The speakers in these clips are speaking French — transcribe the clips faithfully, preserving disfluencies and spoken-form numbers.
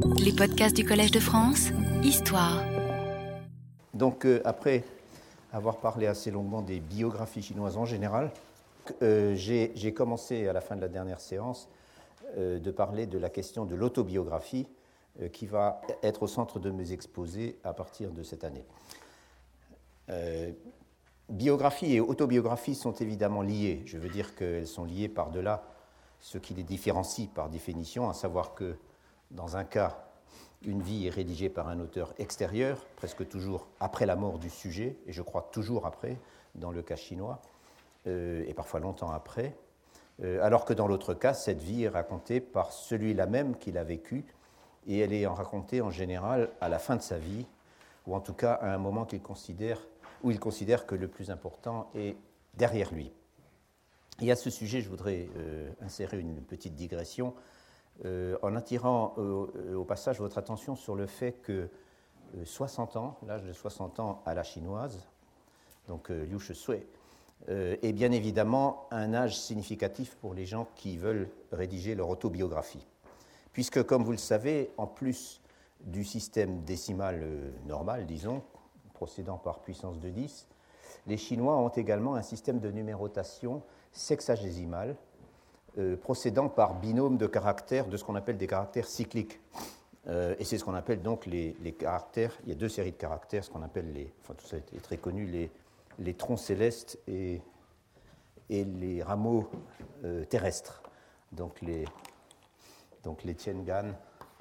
Les podcasts du Collège de France, Histoire. Donc, euh, après avoir parlé assez longuement des biographies chinoises en général, euh, j'ai, j'ai commencé à la fin de la dernière séance euh, de parler de la question de l'autobiographie euh, qui va être au centre de mes exposés à partir de cette année. Euh, biographie et autobiographie sont évidemment liées. Je veux dire qu'elles sont liées par-delà ce qui les différencie par définition, à savoir que dans un cas, une vie est rédigée par un auteur extérieur, presque toujours après la mort du sujet, et je crois toujours après, dans le cas chinois, euh, et parfois longtemps après, euh, alors que dans l'autre cas, cette vie est racontée par celui-là même qui l'a vécue, et elle est racontée en général à la fin de sa vie, ou en tout cas à un moment qu'il considère, où il considère que le plus important est derrière lui. Et à ce sujet, je voudrais euh, insérer une petite digression euh, en attirant euh, au passage votre attention sur le fait que euh, soixante ans, l'âge de soixante ans à la chinoise, donc euh, Liu Shesui, euh, est bien évidemment un âge significatif pour les gens qui veulent rédiger leur autobiographie. Puisque, comme vous le savez, en plus du système décimal euh, normal, disons, procédant par puissance de dix, les Chinois ont également un système de numérotation sexagésimale, euh, procédant par binôme de caractères, de ce qu'on appelle des caractères cycliques. Euh, et c'est ce qu'on appelle donc les, les caractères, il y a deux séries de caractères, ce qu'on appelle les, enfin tout ça est très connu, les, les troncs célestes et, et les rameaux euh, terrestres. Donc les, donc les Tiangan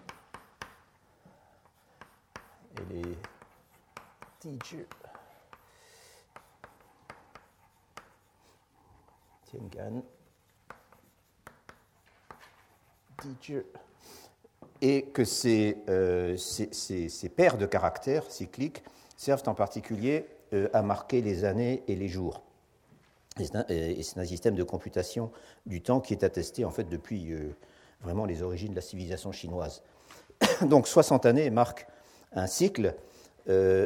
et les Tiju. Tiangan, Tiju. Et que ces, euh, ces, ces, ces paires de caractères cycliques servent en particulier euh, à marquer les années et les jours. Et c'est, un, et c'est un système de computation du temps qui est attesté en fait depuis euh, vraiment les origines de la civilisation chinoise. Donc soixante années marquent un cycle euh,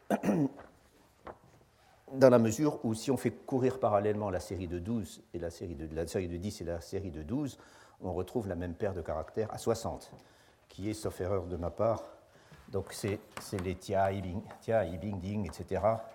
dans la mesure où si on fait courir parallèlement la série de douze et la série de, la série de dix et la série de douze, on retrouve la même paire de caractères à soixante, qui est, sauf erreur de ma part, donc c'est, c'est les Tia, Yibing, Tia, Yibing, Ding, et cetera.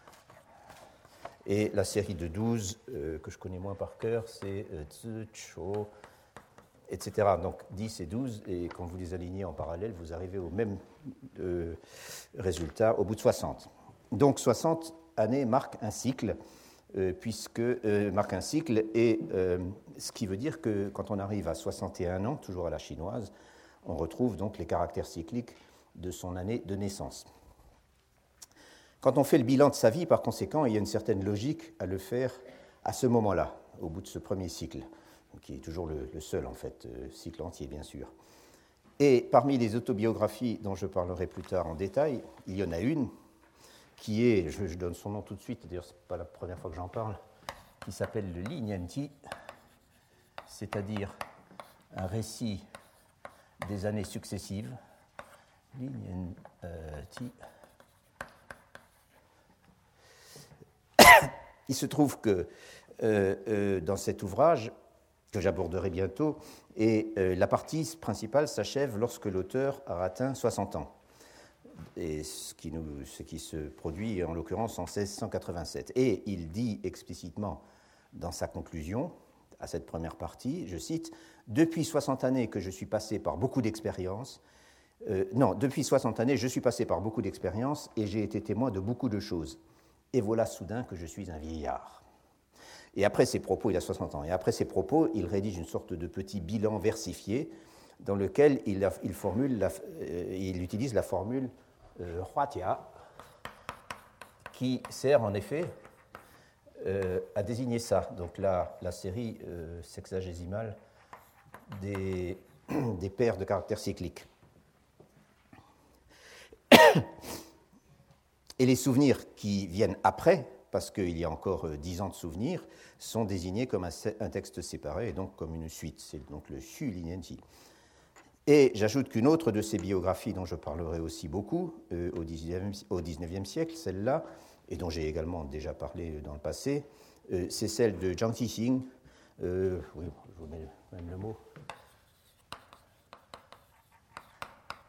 Et la série de douze, euh, que je connais moins par cœur, c'est euh, Tzu, Cho, et cetera. Donc dix et douze, et quand vous les alignez en parallèle, vous arrivez au même euh, résultat au bout de soixante. Donc soixante années marquent un cycle, euh, puisque euh, marque un cycle, et euh, ce qui veut dire que quand on arrive à soixante et un ans, toujours à la chinoise, on retrouve donc les caractères cycliques de son année de naissance. Quand on fait le bilan de sa vie, par conséquent, il y a une certaine logique à le faire à ce moment-là, au bout de ce premier cycle, qui est toujours le, le seul, en fait, euh, cycle entier, bien sûr. Et parmi les autobiographies dont je parlerai plus tard en détail, il y en a une qui est, je, je donne son nom tout de suite, d'ailleurs ce n'est pas la première fois que j'en parle, qui s'appelle le Li Nian Ti, c'est-à-dire un récit des années successives. Li Nian euh, Ti. Il se trouve que euh, euh, dans cet ouvrage, que j'aborderai bientôt, et euh, la partie principale s'achève lorsque l'auteur a atteint soixante ans. Et ce qui, nous, ce qui se produit en l'occurrence en seize cent quatre-vingt-sept. Et il dit explicitement dans sa conclusion à cette première partie, je cite, « Depuis soixante années que je suis passé par beaucoup d'expériences, euh, non, depuis soixante années, je suis passé par beaucoup d'expériences et j'ai été témoin de beaucoup de choses. Et voilà soudain que je suis un vieillard. » Et après ces propos, il a soixante ans, et après ces propos, il rédige une sorte de petit bilan versifié dans lequel il, il, formule la, euh, il utilise la formule euh, Huatia, qui sert en effet euh, à désigner ça, donc la, la série euh, sexagésimale des, des paires de caractères cycliques. Et les souvenirs qui viennent après, parce qu'il y a encore dix ans de souvenirs, sont désignés comme un, un texte séparé et donc comme une suite. C'est donc le Xu Li Nian Ti. Et j'ajoute qu'une autre de ces biographies dont je parlerai aussi beaucoup euh, au dix-neuvième siècle, celle-là, et dont j'ai également déjà parlé dans le passé, euh, c'est celle de Zhang Qixing. Euh, oui, je vous mets même le mot.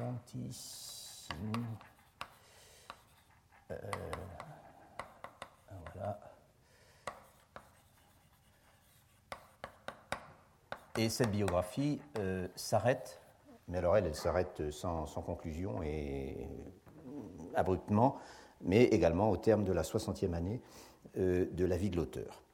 Fontissime. Euh, voilà. Et cette biographie euh, s'arrête, mais alors elle, elle s'arrête sans, sans conclusion et abruptement, mais également au terme de la soixantième année euh, de la vie de l'auteur,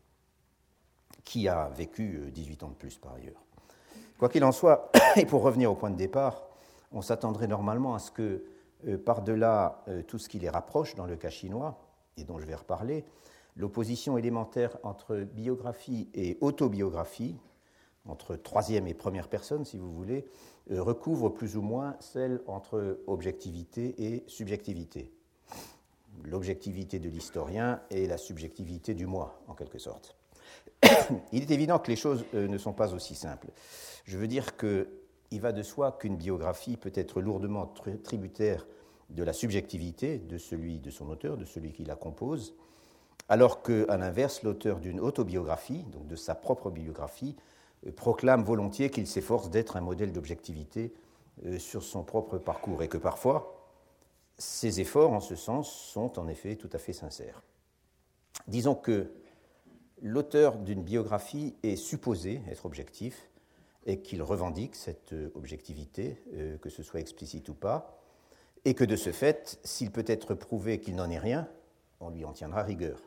qui a vécu dix-huit ans de plus par ailleurs. Quoi qu'il en soit, et pour revenir au point de départ, on s'attendrait normalement à ce que, euh, par-delà euh, tout ce qui les rapproche dans le cas chinois, et dont je vais reparler, l'opposition élémentaire entre biographie et autobiographie, entre troisième et première personne, si vous voulez, euh, recouvre plus ou moins celle entre objectivité et subjectivité. L'objectivité de l'historien et la subjectivité du moi, en quelque sorte. Il est évident que les choses euh, ne sont pas aussi simples. Je veux dire qu'il va de soi qu'une biographie peut être lourdement tri- tributaire de la subjectivité de celui de son auteur, de celui qui la compose, alors qu'à l'inverse, l'auteur d'une autobiographie, donc de sa propre biographie, proclame volontiers qu'il s'efforce d'être un modèle d'objectivité sur son propre parcours et que parfois, ces efforts en ce sens sont en effet tout à fait sincères. Disons que l'auteur d'une biographie est supposé être objectif et qu'il revendique cette objectivité, que ce soit explicite ou pas, et que de ce fait, s'il peut être prouvé qu'il n'en est rien, on lui en tiendra rigueur.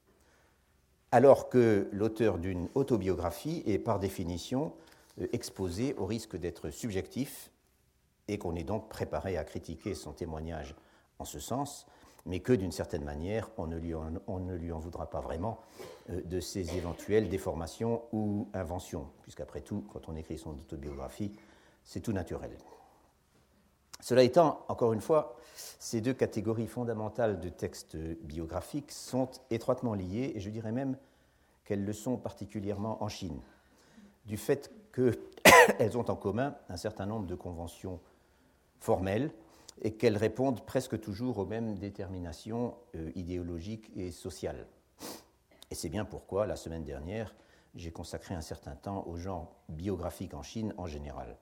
Alors que l'auteur d'une autobiographie est par définition exposé au risque d'être subjectif et qu'on est donc préparé à critiquer son témoignage en ce sens, mais que d'une certaine manière, on ne lui en, on ne lui en voudra pas vraiment de ses éventuelles déformations ou inventions, puisqu'après tout, quand on écrit son autobiographie, c'est tout naturel. Cela étant, encore une fois, ces deux catégories fondamentales de textes biographiques sont étroitement liées, et je dirais même qu'elles le sont particulièrement en Chine, du fait qu'elles ont en commun un certain nombre de conventions formelles et qu'elles répondent presque toujours aux mêmes déterminations euh, idéologiques et sociales. Et c'est bien pourquoi, la semaine dernière, j'ai consacré un certain temps au genre biographique en Chine en général.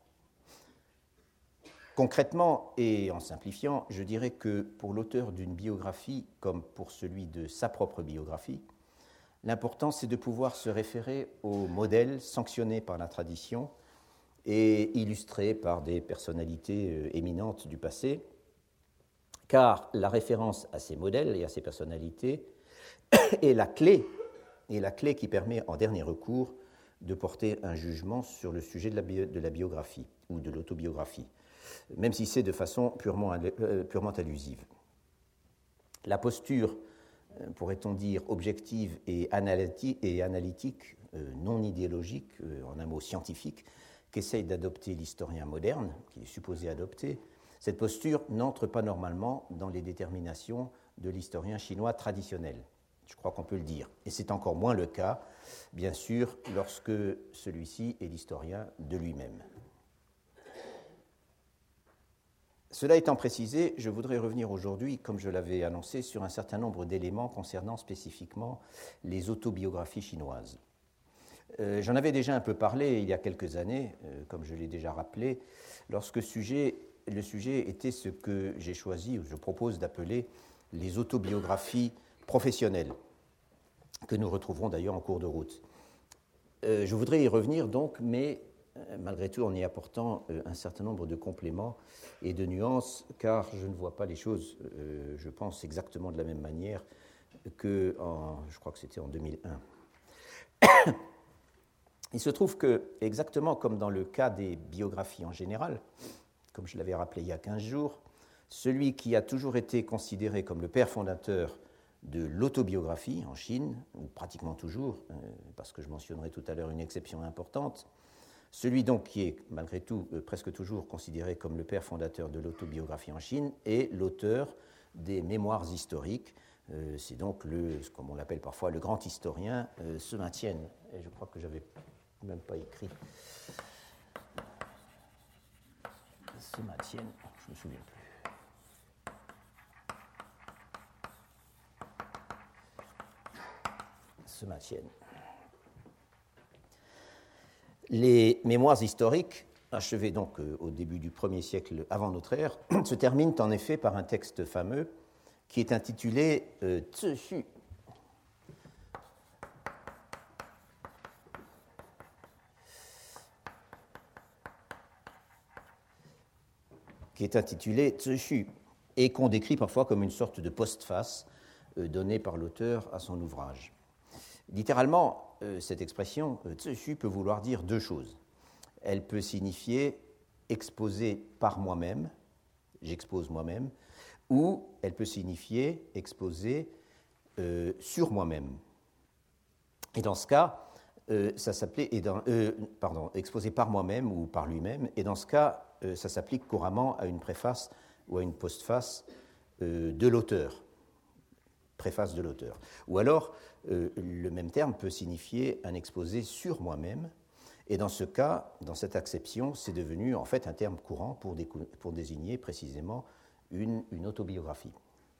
Concrètement et en simplifiant, je dirais que pour l'auteur d'une biographie, comme pour celui de sa propre biographie, l'important c'est de pouvoir se référer aux modèles sanctionnés par la tradition et illustrés par des personnalités éminentes du passé, car la référence à ces modèles et à ces personnalités est la clé, est la clé qui permet en dernier recours de porter un jugement sur le sujet de la, bio, de la biographie ou de l'autobiographie, même si c'est de façon purement, euh, purement allusive. La posture, euh, pourrait-on dire, objective et, analytique, et analytique euh, non idéologique, euh, en un mot scientifique, qu'essaye d'adopter l'historien moderne, qui est supposé adopter, cette posture n'entre pas normalement dans les déterminations de l'historien chinois traditionnel. Je crois qu'on peut le dire. Et c'est encore moins le cas, bien sûr, lorsque celui-ci est l'historien de lui-même. Cela étant précisé, je voudrais revenir aujourd'hui, comme je l'avais annoncé, sur un certain nombre d'éléments concernant spécifiquement les autobiographies chinoises. Euh, j'en avais déjà un peu parlé il y a quelques années, euh, comme je l'ai déjà rappelé, lorsque sujet, le sujet était ce que j'ai choisi, ou je propose d'appeler les autobiographies professionnelles, que nous retrouverons d'ailleurs en cours de route. Euh, je voudrais y revenir donc, mais malgré tout en y apportant euh, un certain nombre de compléments et de nuances, car je ne vois pas les choses, euh, je pense, exactement de la même manière que, en, je crois que c'était en deux mille un. Il se trouve que, exactement comme dans le cas des biographies en général, comme je l'avais rappelé il y a quinze jours, celui qui a toujours été considéré comme le père fondateur de l'autobiographie en Chine, ou pratiquement toujours, euh, parce que je mentionnerai tout à l'heure une exception importante, celui donc qui est malgré tout euh, presque toujours considéré comme le père fondateur de l'autobiographie en Chine est l'auteur des mémoires historiques. Euh, c'est donc, le, comme on l'appelle parfois, le grand historien euh, Sima Qian. Et je crois que je n'avais même pas écrit Sima Qian, je ne me souviens plus. Sima Qian. Les mémoires historiques achevé donc euh, au début du premier siècle avant notre ère, se termine en effet par un texte fameux qui est intitulé euh, Zi Xu. qui est intitulé Zi Xu, et qu'on décrit parfois comme une sorte de postface euh, donnée par l'auteur à son ouvrage. Littéralement, euh, cette expression euh, Zi Xu peut vouloir dire deux choses. Elle peut signifier exposer par moi-même, j'expose moi-même, ou elle peut signifier exposer euh, sur moi-même. Et dans ce cas, euh, ça s'appelait, et dans, euh, pardon, exposer par moi-même ou par lui-même, et dans ce cas, euh, ça s'applique couramment à une préface ou à une postface euh, de l'auteur, préface de l'auteur. Ou alors, euh, le même terme peut signifier un exposé sur moi-même, et dans ce cas, dans cette acception, c'est devenu en fait un terme courant pour, décou- pour désigner précisément une, une autobiographie.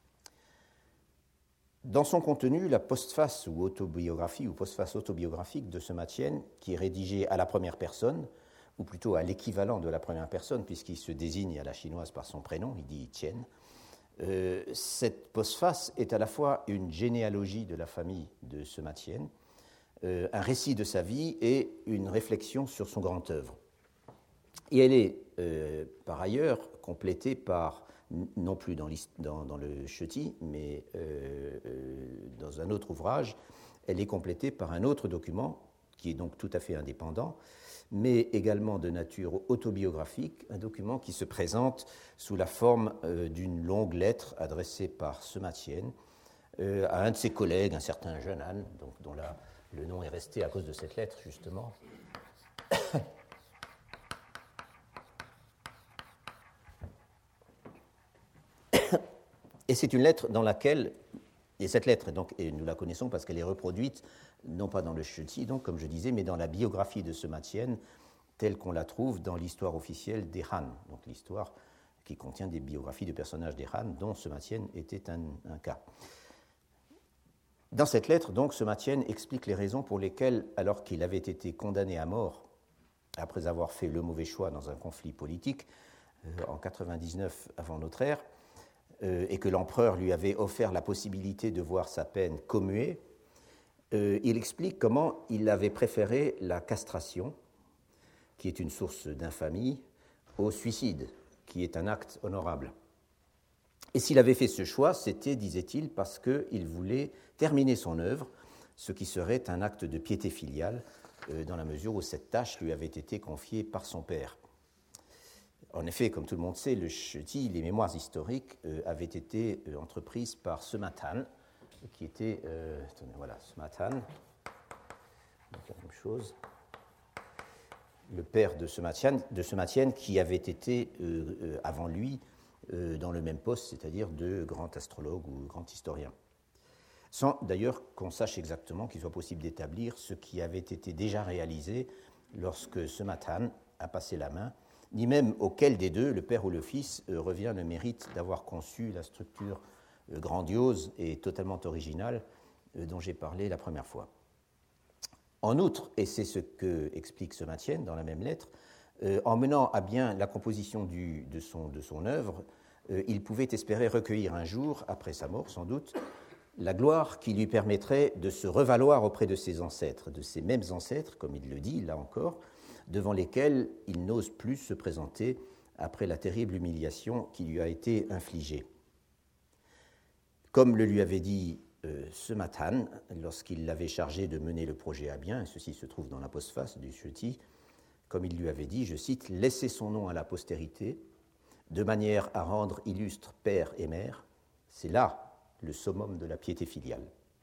Dans son contenu, la postface ou autobiographie ou postface autobiographique de Sima Qian, qui est rédigée à la première personne, ou plutôt à l'équivalent de la première personne, puisqu'il se désigne à la chinoise par son prénom, il dit Qian, euh, cette postface est à la fois une généalogie de la famille de Sima Qian, euh, un récit de sa vie et une réflexion sur son grand œuvre. Et elle est euh, par ailleurs complétée par, non plus dans, dans, dans le Sheti, mais euh, euh, dans un autre ouvrage, elle est complétée par un autre document, qui est donc tout à fait indépendant, mais également de nature autobiographique, un document qui se présente sous la forme euh, d'une longue lettre adressée par Sima Qian euh, à un de ses collègues, un certain jeune Han, donc, dont la, le nom est resté à cause de cette lettre, justement. Et c'est une lettre dans laquelle, et cette lettre, donc, et nous la connaissons parce qu'elle est reproduite, non pas dans le Sheti, donc, comme je disais, mais dans la biographie de Sima Qian, telle qu'on la trouve dans l'histoire officielle des Han, donc l'histoire qui contient des biographies de personnages des Han, dont Sima Qian était un, un cas. Dans cette lettre, donc, Sima Qian explique les raisons pour lesquelles, alors qu'il avait été condamné à mort, après avoir fait le mauvais choix dans un conflit politique, euh, en quatre-vingt-dix-neuf avant notre ère, euh, et que l'empereur lui avait offert la possibilité de voir sa peine commuée, euh, il explique comment il avait préféré la castration, qui est une source d'infamie, au suicide, qui est un acte honorable. Et s'il avait fait ce choix, c'était, disait-il, parce qu'il voulait terminer son œuvre, ce qui serait un acte de piété filiale, euh, dans la mesure où cette tâche lui avait été confiée par son père. En effet, comme tout le monde sait, le Sheti, les mémoires historiques, euh, avaient été euh, entreprises par Sima Tan, qui était, euh, attendez, voilà, Sima Tan, donc la même chose, le père de Sima Qian, de Sima Qian qui avait été, euh, euh, avant lui, euh, dans le même poste, c'est-à-dire de grand astrologue ou grand historien. Sans d'ailleurs qu'on sache exactement qu'il soit possible d'établir ce qui avait été déjà réalisé lorsque Sima Tan a passé la main, ni même auquel des deux, le père ou le fils, euh, revient le mérite d'avoir conçu la structure euh, grandiose et totalement originale euh, dont j'ai parlé la première fois. En outre, et c'est ce que explique Sima Qian dans la même lettre, euh, en menant à bien la composition du, de, son, de son œuvre, euh, il pouvait espérer recueillir un jour, après sa mort sans doute, la gloire qui lui permettrait de se revaloir auprès de ses ancêtres, de ses mêmes ancêtres, comme il le dit là encore, devant lesquels il n'ose plus se présenter après la terrible humiliation qui lui a été infligée. Comme le lui avait dit euh, Sima Tan, lorsqu'il l'avait chargé de mener le projet à bien, et ceci se trouve dans la postface du Sheti, comme il lui avait dit, je cite, « Laissez son nom à la postérité, de manière à rendre illustre père et mère, c'est là le summum de la piété filiale. »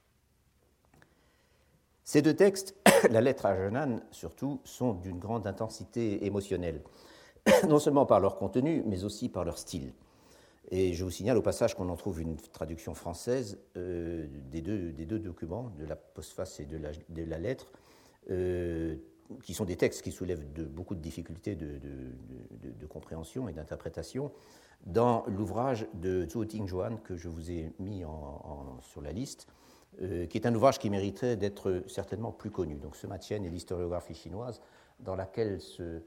Ces deux textes, la lettre à Jeanne surtout, sont d'une grande intensité émotionnelle, non seulement par leur contenu, mais aussi par leur style. Et je vous signale au passage qu'on en trouve une traduction française euh, des, deux, des deux documents, de la postface et de la, de la lettre, euh, qui sont des textes qui soulèvent de, beaucoup de difficultés de, de, de, de compréhension et d'interprétation, dans l'ouvrage de Zhou Tingjuan que je vous ai mis en, en, sur la liste, euh, qui est un ouvrage qui mériterait d'être certainement plus connu. Donc Sima Qian et l'historiographie chinoise, dans laquelle se,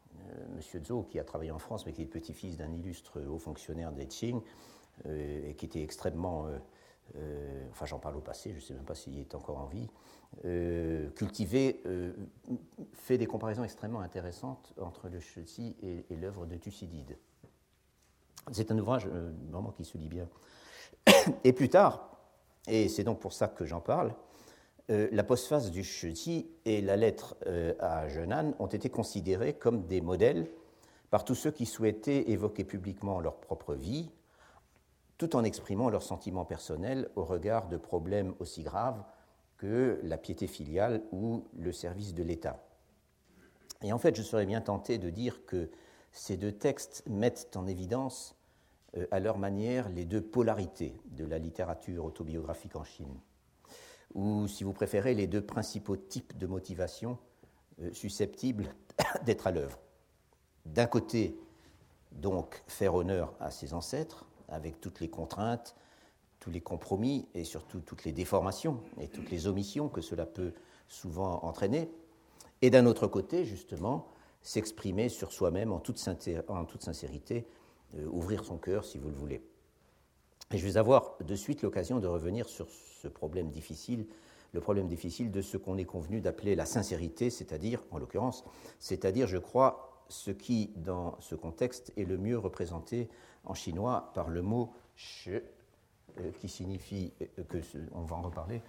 M. Zhou, qui a travaillé en France, mais qui est le petit-fils d'un illustre haut fonctionnaire des Qing, euh, et qui était extrêmement, euh, euh, enfin j'en parle au passé, je ne sais même pas s'il est encore en vie, euh, cultivé, euh, fait des comparaisons extrêmement intéressantes entre le Shiji et, et l'œuvre de Thucydide. C'est un ouvrage euh, vraiment qui se lit bien. Et plus tard, et c'est donc pour ça que j'en parle, euh, la postface du Shiji et la lettre euh, à Zhenan ont été considérées comme des modèles par tous ceux qui souhaitaient évoquer publiquement leur propre vie, tout en exprimant leurs sentiments personnels au regard de problèmes aussi graves que la piété filiale ou le service de l'État. Et en fait, je serais bien tenté de dire que ces deux textes mettent en évidence, euh, à leur manière, les deux polarités de la littérature autobiographique en Chine, ou, si vous préférez, les deux principaux types de motivation euh, susceptibles d'être à l'œuvre. D'un côté, donc, faire honneur à ses ancêtres, avec toutes les contraintes, tous les compromis et surtout toutes les déformations et toutes les omissions que cela peut souvent entraîner, et d'un autre côté, justement, s'exprimer sur soi-même en toute, en toute sincérité, euh, ouvrir son cœur, si vous le voulez. Et je vais avoir de suite l'occasion de revenir sur ce problème difficile, le problème difficile de ce qu'on est convenu d'appeler la sincérité, c'est-à-dire, en l'occurrence, c'est-à-dire, je crois, ce qui, dans ce contexte, est le mieux représenté en chinois par le mot « shi », euh, qui signifie, euh, que on va en reparler,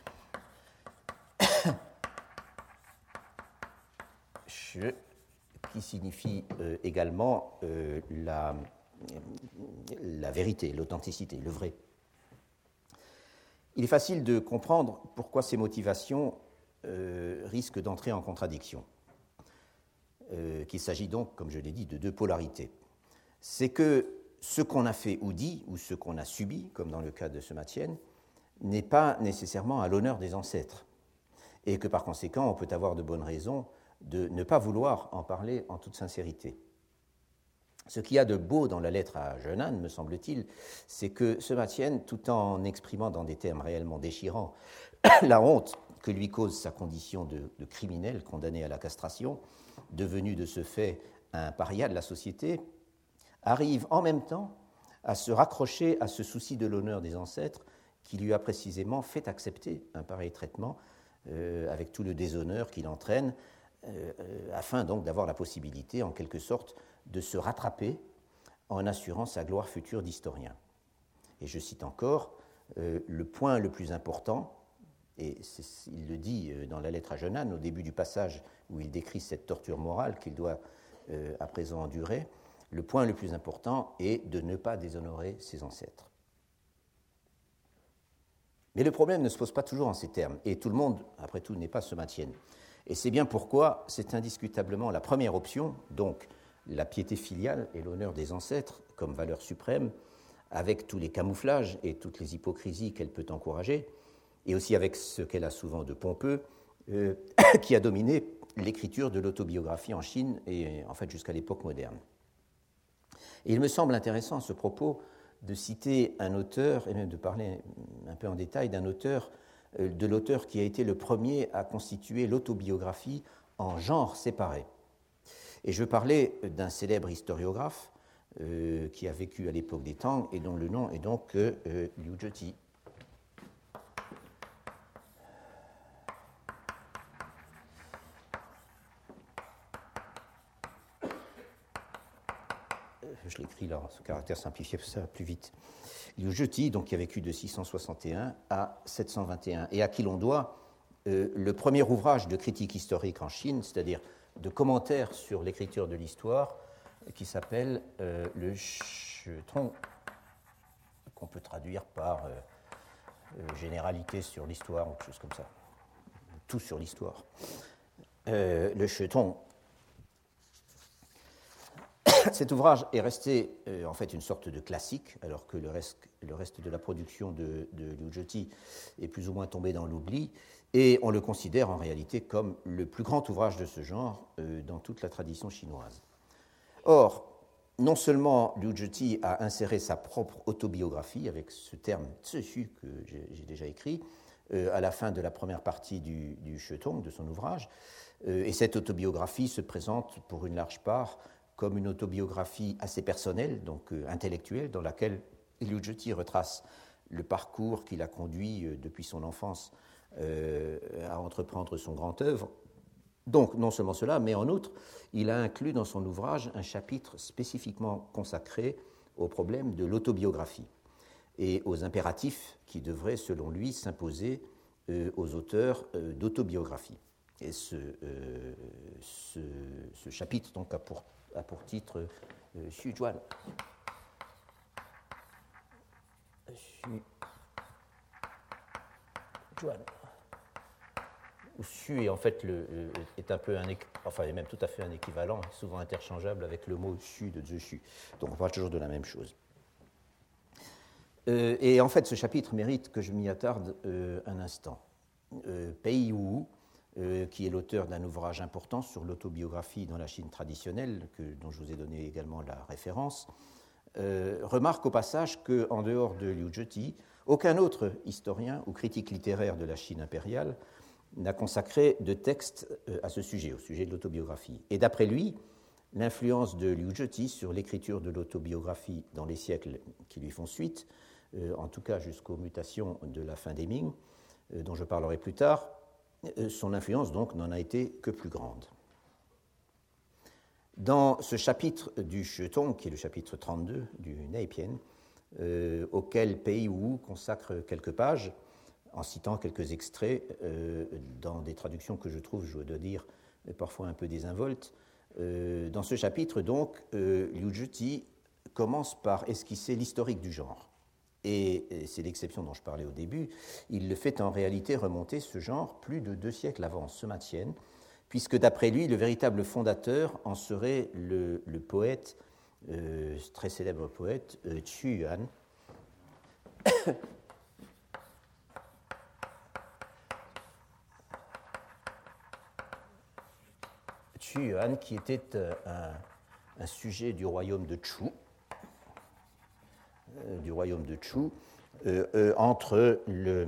« shi », qui signifie euh, également euh, la, la vérité, l'authenticité, le vrai. Il est facile de comprendre pourquoi ces motivations euh, risquent d'entrer en contradiction. Euh, qu'il s'agit donc, comme je l'ai dit, de deux polarités. C'est que ce qu'on a fait ou dit, ou ce qu'on a subi, comme dans le cas de Sima Qian, n'est pas nécessairement à l'honneur des ancêtres, et que par conséquent, on peut avoir de bonnes raisons de ne pas vouloir en parler en toute sincérité. Ce qu'il y a de beau dans la lettre à Zhenan, me semble-t-il, c'est que Sima Qian, tout en exprimant dans des termes réellement déchirants la honte que lui cause sa condition de, de criminel condamné à la castration, devenu de ce fait un paria de la société, arrive en même temps à se raccrocher à ce souci de l'honneur des ancêtres qui lui a précisément fait accepter un pareil traitement euh, avec tout le déshonneur qu'il entraîne, euh, euh, afin donc d'avoir la possibilité, en quelque sorte, de se rattraper en assurant sa gloire future d'historien. Et je cite encore, euh, le point le plus important, et il le dit dans la lettre à Zhenan, au début du passage où il décrit cette torture morale qu'il doit euh, à présent endurer, le point le plus important est de ne pas déshonorer ses ancêtres. Mais le problème ne se pose pas toujours en ces termes, et tout le monde, après tout, n'est pas Sima Qian. Et c'est bien pourquoi c'est indiscutablement la première option, donc la piété filiale et l'honneur des ancêtres comme valeur suprême, avec tous les camouflages et toutes les hypocrisies qu'elle peut encourager, et aussi avec ce qu'elle a souvent de pompeux, euh, qui a dominé l'écriture de l'autobiographie en Chine et en fait jusqu'à l'époque moderne. Et il me semble intéressant à ce propos de citer un auteur, et même de parler un peu en détail d'un auteur, euh, de l'auteur qui a été le premier à constituer l'autobiographie en genre séparé. Et je veux parler d'un célèbre historiographe euh, qui a vécu à l'époque des Tang et dont le nom est donc euh, Liu Zheti. Je l'écris là, ce caractère simplifié, ça va plus vite. Liu Zheti, donc, qui a vécu de six cent soixante et un à sept cent vingt et un, et à qui l'on doit euh, le premier ouvrage de critique historique en Chine, c'est-à-dire de commentaires sur l'écriture de l'histoire, qui s'appelle euh, le Shitong, qu'on peut traduire par euh, euh, généralité sur l'histoire, ou quelque chose comme ça. Tout sur l'histoire. Euh, le Shitong. Cet ouvrage est resté euh, en fait une sorte de classique, alors que le reste, le reste de la production de, de Liu Zheti est plus ou moins tombé dans l'oubli, et on le considère en réalité comme le plus grand ouvrage de ce genre euh, dans toute la tradition chinoise. Or, non seulement Liu Zheti a inséré sa propre autobiographie, avec ce terme tsushu que j'ai, j'ai déjà écrit, euh, à la fin de la première partie du, du Shitong, de son ouvrage, Euh, et cette autobiographie se présente pour une large part comme une autobiographie assez personnelle, donc euh, intellectuelle, dans laquelle Liu Zhiti retrace le parcours qui l'a conduit euh, depuis son enfance euh, à entreprendre son grand œuvre. Donc, non seulement cela, mais en outre, il a inclus dans son ouvrage un chapitre spécifiquement consacré au problème de l'autobiographie et aux impératifs qui devraient, selon lui, s'imposer euh, aux auteurs euh, d'autobiographie. Et ce, euh, ce, ce chapitre donc, a, pour, a pour titre euh, Xu Zhuan. Xu Zhuan. Xu est en fait le, est un peu un, enfin est même tout à fait un équivalent, souvent interchangeable avec le mot Xu de Zhe. Donc on parle toujours de la même chose. Euh, et en fait, ce chapitre mérite que je m'y attarde euh, un instant. Euh, Pei Wu, euh, qui est l'auteur d'un ouvrage important sur l'autobiographie dans la Chine traditionnelle, que, dont je vous ai donné également la référence, euh, remarque au passage qu'en dehors de Liu Zhiti, aucun autre historien ou critique littéraire de la Chine impériale n'a consacré de texte à ce sujet, au sujet de l'autobiographie. Et d'après lui, l'influence de Liu Zhiti sur l'écriture de l'autobiographie dans les siècles qui lui font suite, euh, en tout cas jusqu'aux mutations de la fin des Ming, euh, dont je parlerai plus tard, euh, son influence donc n'en a été que plus grande. Dans ce chapitre du Shetong, qui est le chapitre trente-deux du Neipian, euh, auquel Pei Wu consacre quelques pages, en citant quelques extraits euh, dans des traductions que je trouve, je dois dire, parfois un peu désinvoltes. Euh, dans ce chapitre, donc, euh, Liu Zhiti commence par esquisser l'historique du genre. Et, et c'est l'exception dont je parlais au début. Il le fait en réalité remonter ce genre plus de deux siècles avant Sima Qian, puisque d'après lui, le véritable fondateur en serait le, le poète, euh, très célèbre poète, euh, Qu Yuan. Qu Yuan, qui était un, un sujet du royaume de Chu, euh, du royaume de Chu, euh, euh, entre, le,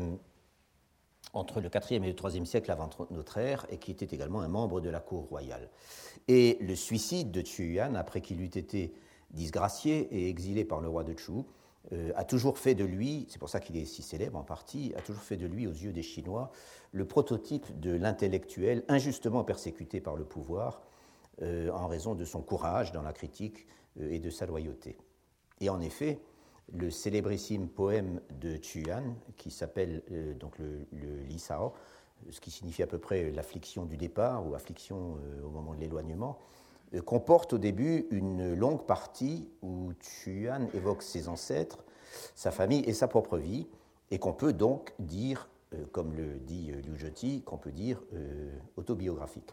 entre le quatrième et le troisième siècle avant notre ère, et qui était également un membre de la cour royale. Et le suicide de Qu Yuan, après qu'il eût été disgracié et exilé par le roi de Chu, euh, a toujours fait de lui, c'est pour ça qu'il est si célèbre en partie, a toujours fait de lui, aux yeux des Chinois, le prototype de l'intellectuel injustement persécuté par le pouvoir euh, en raison de son courage dans la critique euh, et de sa loyauté. Et en effet, le célébrissime poème de Qu Yuan, qui s'appelle euh, donc le, le Li Sao, ce qui signifie à peu près l'affliction du départ ou affliction euh, au moment de l'éloignement, euh, comporte au début une longue partie où Qu Yuan évoque ses ancêtres, sa famille et sa propre vie, et qu'on peut donc dire, euh, comme le dit euh, Liu Zhiti, qu'on peut dire euh, autobiographique.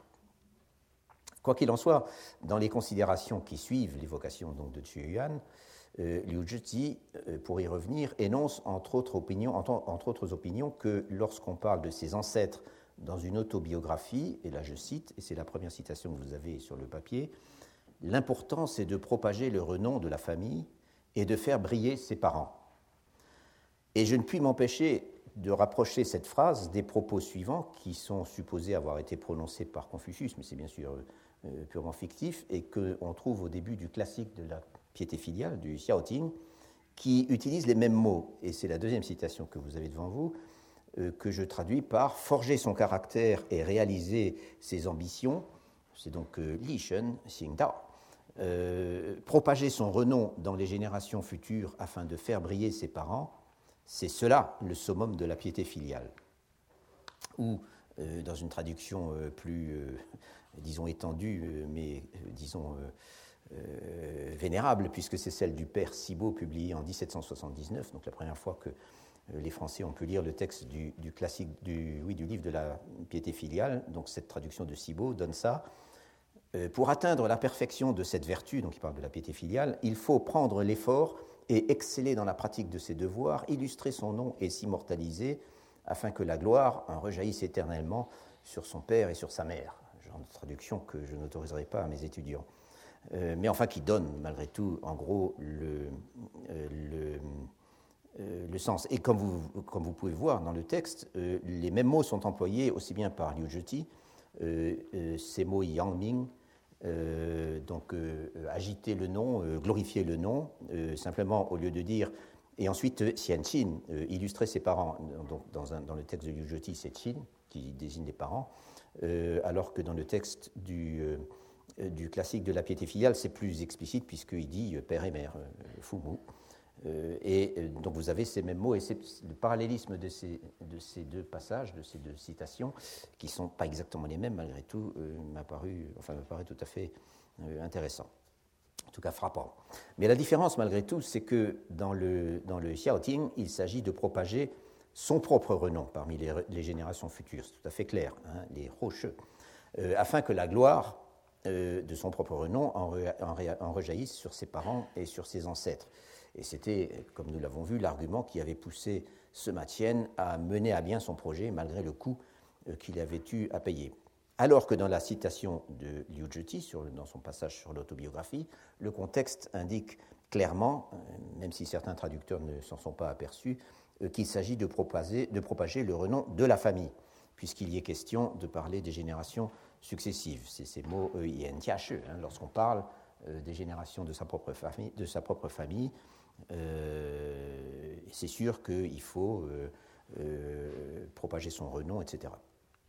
Quoi qu'il en soit, dans les considérations qui suivent l'évocation donc, de Qu Yuan, euh, Liu Zhiti, euh, pour y revenir, énonce entre autres, opinions, entre, entre autres opinions que lorsqu'on parle de ses ancêtres dans une autobiographie, et là je cite, et c'est la première citation que vous avez sur le papier, l'important c'est de propager le renom de la famille et de faire briller ses parents. Et je ne puis m'empêcher de rapprocher cette phrase des propos suivants qui sont supposés avoir été prononcés par Confucius, mais c'est bien sûr euh, purement fictif, et qu'on trouve au début du classique de la piété filiale, du Xiaoting, qui utilise les mêmes mots. Et c'est la deuxième citation que vous avez devant vous, euh, que je traduis par « forger son caractère et réaliser ses ambitions », c'est donc euh, Li Shen Xing Dao, euh, propager son renom dans les générations futures afin de faire briller ses parents, c'est cela le summum de la piété filiale. Ou, euh, dans une traduction euh, plus, euh, disons, étendue, euh, mais, euh, disons, euh, euh, vénérable, puisque c'est celle du père Cibot, publiée en dix-sept cent soixante-dix-neuf, donc la première fois que euh, les Français ont pu lire le texte du, du, classique, du, oui, du livre de la piété filiale. Donc cette traduction de Cibot donne ça. Euh, pour atteindre la perfection de cette vertu, donc il parle de la piété filiale, il faut prendre l'effort et exceller dans la pratique de ses devoirs, illustrer son nom et s'immortaliser, afin que la gloire en rejaillisse éternellement sur son père et sur sa mère. Genre de traduction que je n'autoriserai pas à mes étudiants. Euh, mais enfin qui donne, malgré tout, en gros, le, euh, le, euh, le sens. Et comme vous, comme vous pouvez voir dans le texte, euh, les mêmes mots sont employés aussi bien par Liu Zhiti euh, euh, ces mots Yangming, euh, donc euh, agiter le nom, euh, glorifier le nom, euh, simplement au lieu de dire. Et ensuite, Xianqin, euh, illustrer ses parents. Donc, dans, un, dans le texte de Liu Zheti, c'est Qin qui désigne les parents, euh, alors que dans le texte du, euh, du classique de la piété filiale, c'est plus explicite puisqu'il dit euh, père et mère, euh, Fumu. Euh, et euh, donc vous avez ces mêmes mots, et c'est le parallélisme de ces, de ces deux passages, de ces deux citations, qui ne sont pas exactement les mêmes, malgré tout, euh, m'a paru, enfin, me paraît tout à fait euh, intéressant, en tout cas frappant. Mais la différence, malgré tout, c'est que dans le, dans le Xiaoting, il s'agit de propager son propre renom parmi les, les générations futures, c'est tout à fait clair, hein, les rocheux, euh, afin que la gloire euh, de son propre renom en, re, en, en rejaillisse sur ses parents et sur ses ancêtres. Et c'était, comme nous l'avons vu, l'argument qui avait poussé Sima Qian à mener à bien son projet malgré le coût qu'il avait eu à payer. Alors que dans la citation de Liu Zheti, sur, dans son passage sur l'autobiographie, le contexte indique clairement, même si certains traducteurs ne s'en sont pas aperçus, qu'il s'agit de propager, de propager le renom de la famille, puisqu'il y est question de parler des générations successives. C'est ces mots « yen tiashi », lorsqu'on parle des générations de sa propre famille, de sa propre famille. Euh, c'est sûr qu'il faut euh, euh, propager son renom, et cetera.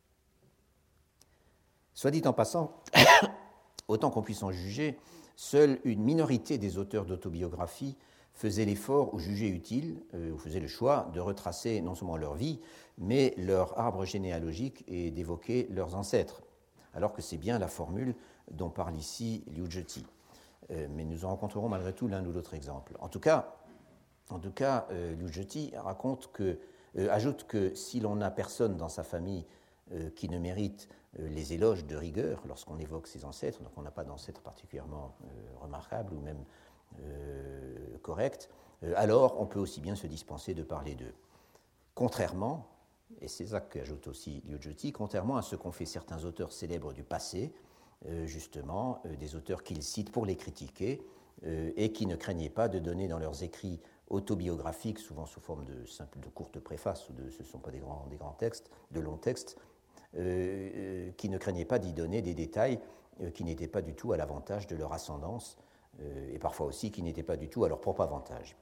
Soit dit en passant, autant qu'on puisse en juger, seule une minorité des auteurs d'autobiographie faisait l'effort ou jugeait utile, euh, ou faisait le choix de retracer non seulement leur vie, mais leur arbre généalogique et d'évoquer leurs ancêtres, alors que c'est bien la formule dont parle ici Liu Zheti. Mais nous en rencontrerons malgré tout l'un ou l'autre exemple. En tout cas, en tout cas euh, Liu Zheti raconte que, euh, ajoute que si l'on n'a personne dans sa famille euh, qui ne mérite euh, les éloges de rigueur lorsqu'on évoque ses ancêtres, donc on n'a pas d'ancêtres particulièrement euh, remarquables ou même euh, corrects, euh, alors on peut aussi bien se dispenser de parler d'eux. Contrairement, et c'est ça qu'ajoute aussi Liu Zheti, contrairement à ce qu'ont fait certains auteurs célèbres du passé, Euh, justement, euh, des auteurs qu'ils citent pour les critiquer euh, et qui ne craignaient pas de donner dans leurs écrits autobiographiques, souvent sous forme de, simple, de courtes préfaces, ou de, ce ne sont pas des grands, des grands textes, de longs textes, euh, euh, qui ne craignaient pas d'y donner des détails euh, qui n'étaient pas du tout à l'avantage de leur ascendance euh, et parfois aussi qui n'étaient pas du tout à leur propre avantage.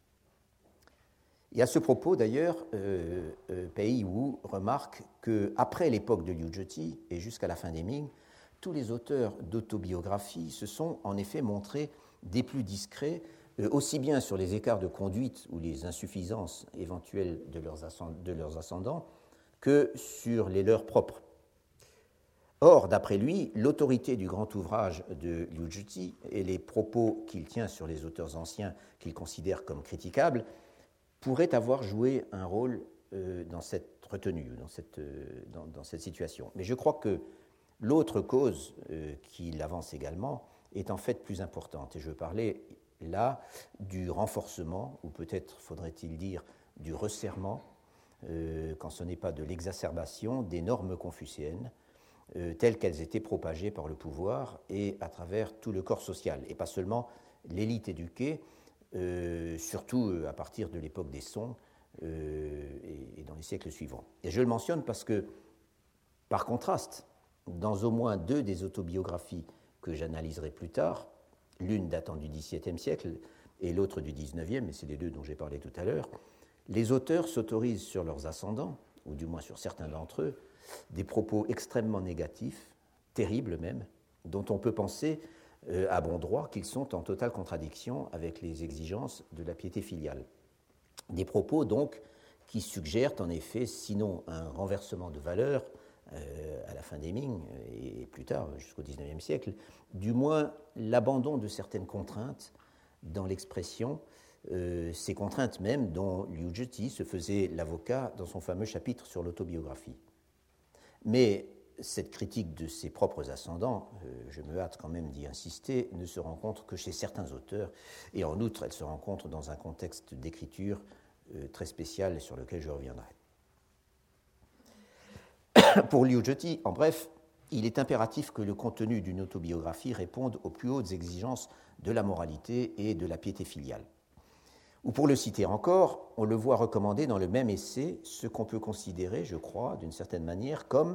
Et à ce propos, d'ailleurs, euh, euh, Pei Wu remarque qu'après l'époque de Liu Zheti et jusqu'à la fin des Ming, tous les auteurs d'autobiographie se sont en effet montrés des plus discrets, euh, aussi bien sur les écarts de conduite ou les insuffisances éventuelles de leurs, ascend- de leurs ascendants que sur les leurs propres. Or, d'après lui, l'autorité du grand ouvrage de Liu Zheti et les propos qu'il tient sur les auteurs anciens qu'il considère comme critiquables pourraient avoir joué un rôle euh, dans cette retenue, dans cette, euh, dans, dans cette situation. Mais je crois que l'autre cause euh, qu'il avance également est en fait plus importante. Et je veux parler là du renforcement, ou peut-être faudrait-il dire du resserrement, euh, quand ce n'est pas de l'exacerbation, des normes confucéennes, euh, telles qu'elles étaient propagées par le pouvoir et à travers tout le corps social, et pas seulement l'élite éduquée, euh, surtout à partir de l'époque des Song euh, et, et dans les siècles suivants. Et je le mentionne parce que, par contraste, dans au moins deux des autobiographies que j'analyserai plus tard, l'une datant du dix-septième siècle et l'autre du dix-neuvième, mais c'est les deux dont j'ai parlé tout à l'heure, les auteurs s'autorisent sur leurs ascendants, ou du moins sur certains d'entre eux, des propos extrêmement négatifs, terribles même, dont on peut penser euh, à bon droit qu'ils sont en totale contradiction avec les exigences de la piété filiale. Des propos donc qui suggèrent en effet, sinon un renversement de valeurs, Euh, à la fin des Ming et plus tard jusqu'au dix-neuvième siècle, du moins l'abandon de certaines contraintes dans l'expression, euh, ces contraintes même dont Liu Zheti se faisait l'avocat dans son fameux chapitre sur l'autobiographie. Mais cette critique de ses propres ascendants, euh, je me hâte quand même d'y insister, ne se rencontre que chez certains auteurs, et en outre elle se rencontre dans un contexte d'écriture euh, très spécial et sur lequel je reviendrai. Pour Liu Zheti, en bref, il est impératif que le contenu d'une autobiographie réponde aux plus hautes exigences de la moralité et de la piété filiale. Ou pour le citer encore, on le voit recommander dans le même essai ce qu'on peut considérer, je crois, d'une certaine manière, comme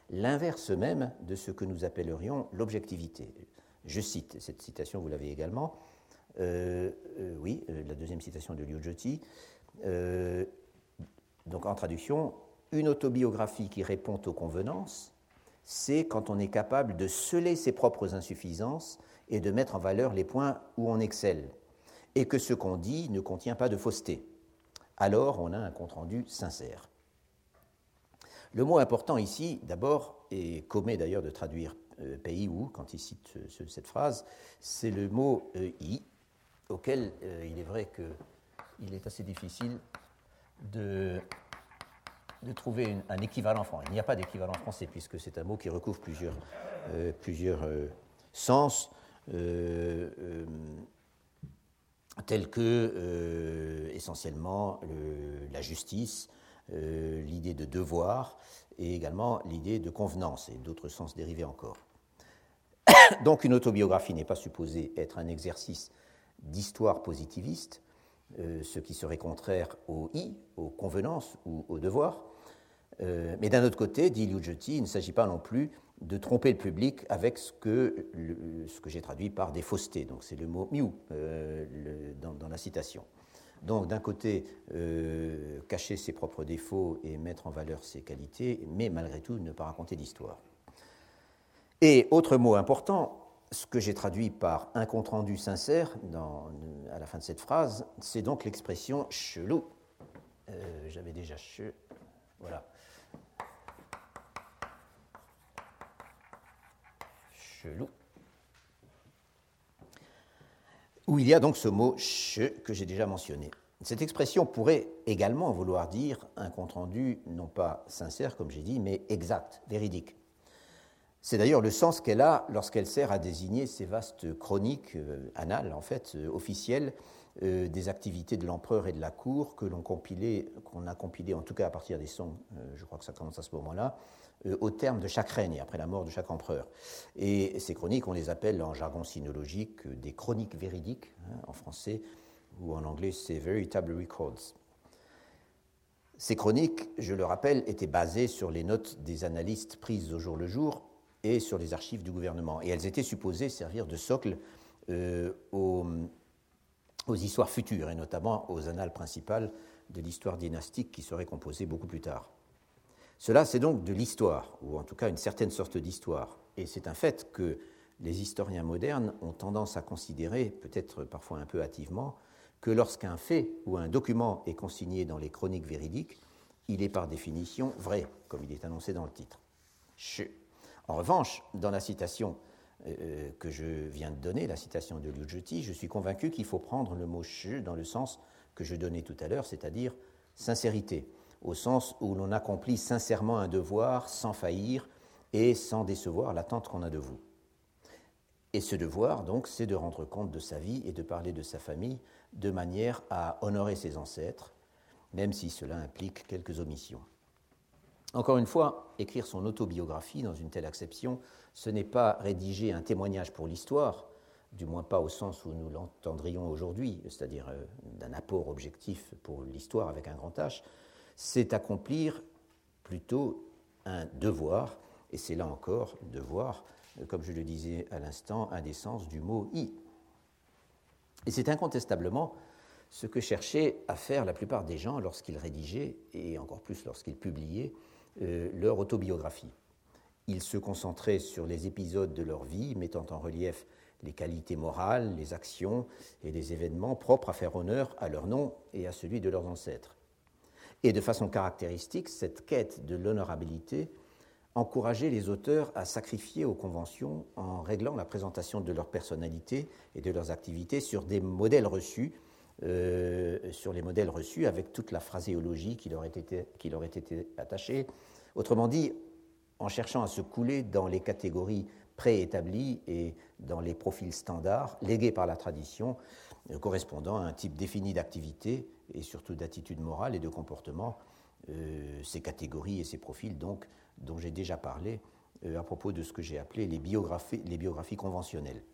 l'inverse même de ce que nous appellerions l'objectivité. Je cite, cette citation, vous l'avez également, euh, euh, oui, euh, la deuxième citation de Liu Zheti, euh, donc en traduction, une autobiographie qui répond aux convenances, c'est quand on est capable de sceller ses propres insuffisances et de mettre en valeur les points où on excelle, et que ce qu'on dit ne contient pas de fausseté. Alors on a un compte-rendu sincère. Le mot important ici, d'abord, et commet d'ailleurs de traduire euh, pays ou quand il cite euh, cette phrase, c'est le mot euh, i, auquel euh, il est vrai qu'il est assez difficile de, de trouver une, un équivalent français. Il n'y a pas d'équivalent français puisque c'est un mot qui recouvre plusieurs, euh, plusieurs euh, sens, euh, euh, tels que euh, essentiellement le, la justice, euh, l'idée de devoir et également l'idée de convenance et d'autres sens dérivés encore. Donc une autobiographie n'est pas supposée être un exercice d'histoire positiviste, euh, ce qui serait contraire au i, aux convenances ou au devoir. Euh, mais d'un autre côté, dit Liu Zheti, il ne s'agit pas non plus de tromper le public avec ce que, le, ce que j'ai traduit par des faussetés. Donc c'est le mot miu euh, le, dans, dans la citation. Donc d'un côté, euh, cacher ses propres défauts et mettre en valeur ses qualités, mais malgré tout ne pas raconter d'histoire. Et autre mot important, ce que j'ai traduit par un compte-rendu sincère dans, à la fin de cette phrase, c'est donc l'expression chelou. Euh, j'avais déjà che, voilà. Chelou. Où il y a donc ce mot che que j'ai déjà mentionné. Cette expression pourrait également vouloir dire un compte-rendu non pas sincère, comme j'ai dit, mais exact, véridique. C'est d'ailleurs le sens qu'elle a lorsqu'elle sert à désigner ces vastes chroniques euh, annales, en fait, euh, officielles, euh, des activités de l'empereur et de la cour que l'on compilait, qu'on a compilées, en tout cas à partir des Song, euh, je crois que ça commence à ce moment-là, euh, au terme de chaque règne, après la mort de chaque empereur. Et ces chroniques, on les appelle en jargon sinologique euh, des chroniques véridiques, hein, en français, ou en anglais, c'est Veritable Records. Ces chroniques, je le rappelle, étaient basées sur les notes des analystes prises au jour le jour et sur les archives du gouvernement. Et elles étaient supposées servir de socle euh, aux, aux histoires futures, et notamment aux annales principales de l'histoire dynastique qui seraient composées beaucoup plus tard. Cela, c'est donc de l'histoire, ou en tout cas une certaine sorte d'histoire. Et c'est un fait que les historiens modernes ont tendance à considérer, peut-être parfois un peu hâtivement, que lorsqu'un fait ou un document est consigné dans les chroniques véridiques, il est par définition vrai, comme il est annoncé dans le titre. Che. En revanche, dans la citation euh, que je viens de donner, la citation de Liu Zheti, je suis convaincu qu'il faut prendre le mot « che » dans le sens que je donnais tout à l'heure, c'est-à-dire sincérité, au sens où l'on accomplit sincèrement un devoir sans faillir et sans décevoir l'attente qu'on a de vous. Et ce devoir, donc, c'est de rendre compte de sa vie et de parler de sa famille de manière à honorer ses ancêtres, même si cela implique quelques omissions. Encore une fois, écrire son autobiographie dans une telle acception, ce n'est pas rédiger un témoignage pour l'histoire, du moins pas au sens où nous l'entendrions aujourd'hui, c'est-à-dire euh, d'un apport objectif pour l'histoire avec un grand H, c'est accomplir plutôt un devoir, et c'est là encore devoir, comme je le disais à l'instant, un des sens du mot « i ». Et c'est incontestablement ce que cherchaient à faire la plupart des gens lorsqu'ils rédigeaient, et encore plus lorsqu'ils publiaient, euh, leur autobiographie. Ils se concentraient sur les épisodes de leur vie, mettant en relief les qualités morales, les actions et les événements propres à faire honneur à leur nom et à celui de leurs ancêtres. Et de façon caractéristique, cette quête de l'honorabilité encourageait les auteurs à sacrifier aux conventions en réglant la présentation de leur personnalité et de leurs activités sur des modèles reçus, euh, sur les modèles reçus avec toute la phraséologie qui leur, été, qui leur était été attachée. Autrement dit, en cherchant à se couler dans les catégories préétablies et dans les profils standards légués par la tradition, euh, correspondant à un type défini d'activité et surtout d'attitude morale et de comportement, euh, ces catégories et ces profils donc dont j'ai déjà parlé euh, à propos de ce que j'ai appelé les biographies, les biographies conventionnelles.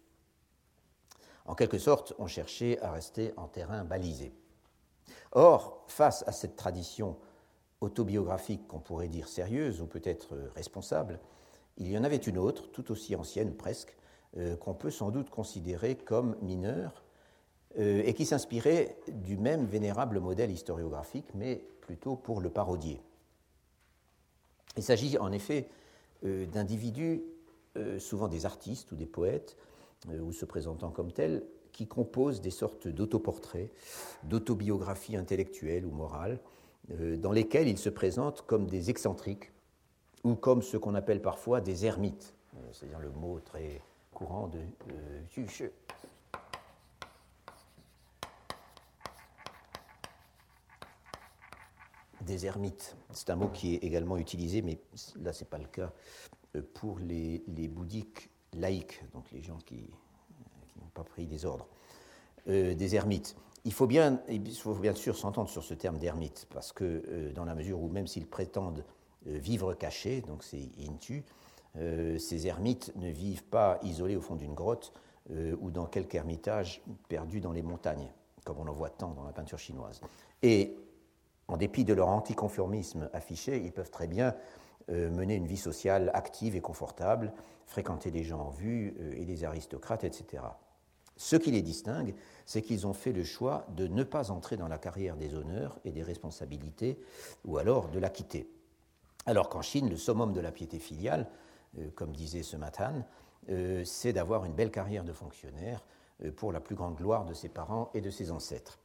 En quelque sorte, on cherchait à rester en terrain balisé. Or, face à cette tradition autobiographique qu'on pourrait dire sérieuse ou peut-être responsable, il y en avait une autre, tout aussi ancienne presque, euh, qu'on peut sans doute considérer comme mineure euh, et qui s'inspirait du même vénérable modèle historiographique, mais plutôt pour le parodier. Il s'agit en effet euh, d'individus, euh, souvent des artistes ou des poètes, euh, ou se présentant comme tels, qui composent des sortes d'autoportraits, d'autobiographies intellectuelles ou morales, euh, dans lesquelles ils se présentent comme des excentriques ou comme ce qu'on appelle parfois des ermites, euh, c'est-à-dire le mot très courant de juche. Euh, des ermites. C'est un mot qui est également utilisé, mais là, ce n'est pas le cas, pour les, les bouddhiques laïcs, donc les gens qui, qui n'ont pas pris des ordres, euh, des ermites. Il faut bien, il faut bien sûr s'entendre sur ce terme d'ermite, parce que euh, dans la mesure où même s'ils prétendent euh, vivre cachés, donc c'est intu, euh, ces ermites ne vivent pas isolés au fond d'une grotte euh, ou dans quelque ermitage perdu dans les montagnes, comme on en voit tant dans la peinture chinoise. Et en dépit de leur anticonformisme affiché, ils peuvent très bien euh, mener une vie sociale active et confortable, fréquenter les gens en vue euh, et les aristocrates, et cetera. Ce qui les distingue, c'est qu'ils ont fait le choix de ne pas entrer dans la carrière des honneurs et des responsabilités, ou alors de la quitter. Alors qu'en Chine, le summum de la piété filiale, euh, comme disait ce Mathan, euh, c'est d'avoir une belle carrière de fonctionnaire euh, pour la plus grande gloire de ses parents et de ses ancêtres.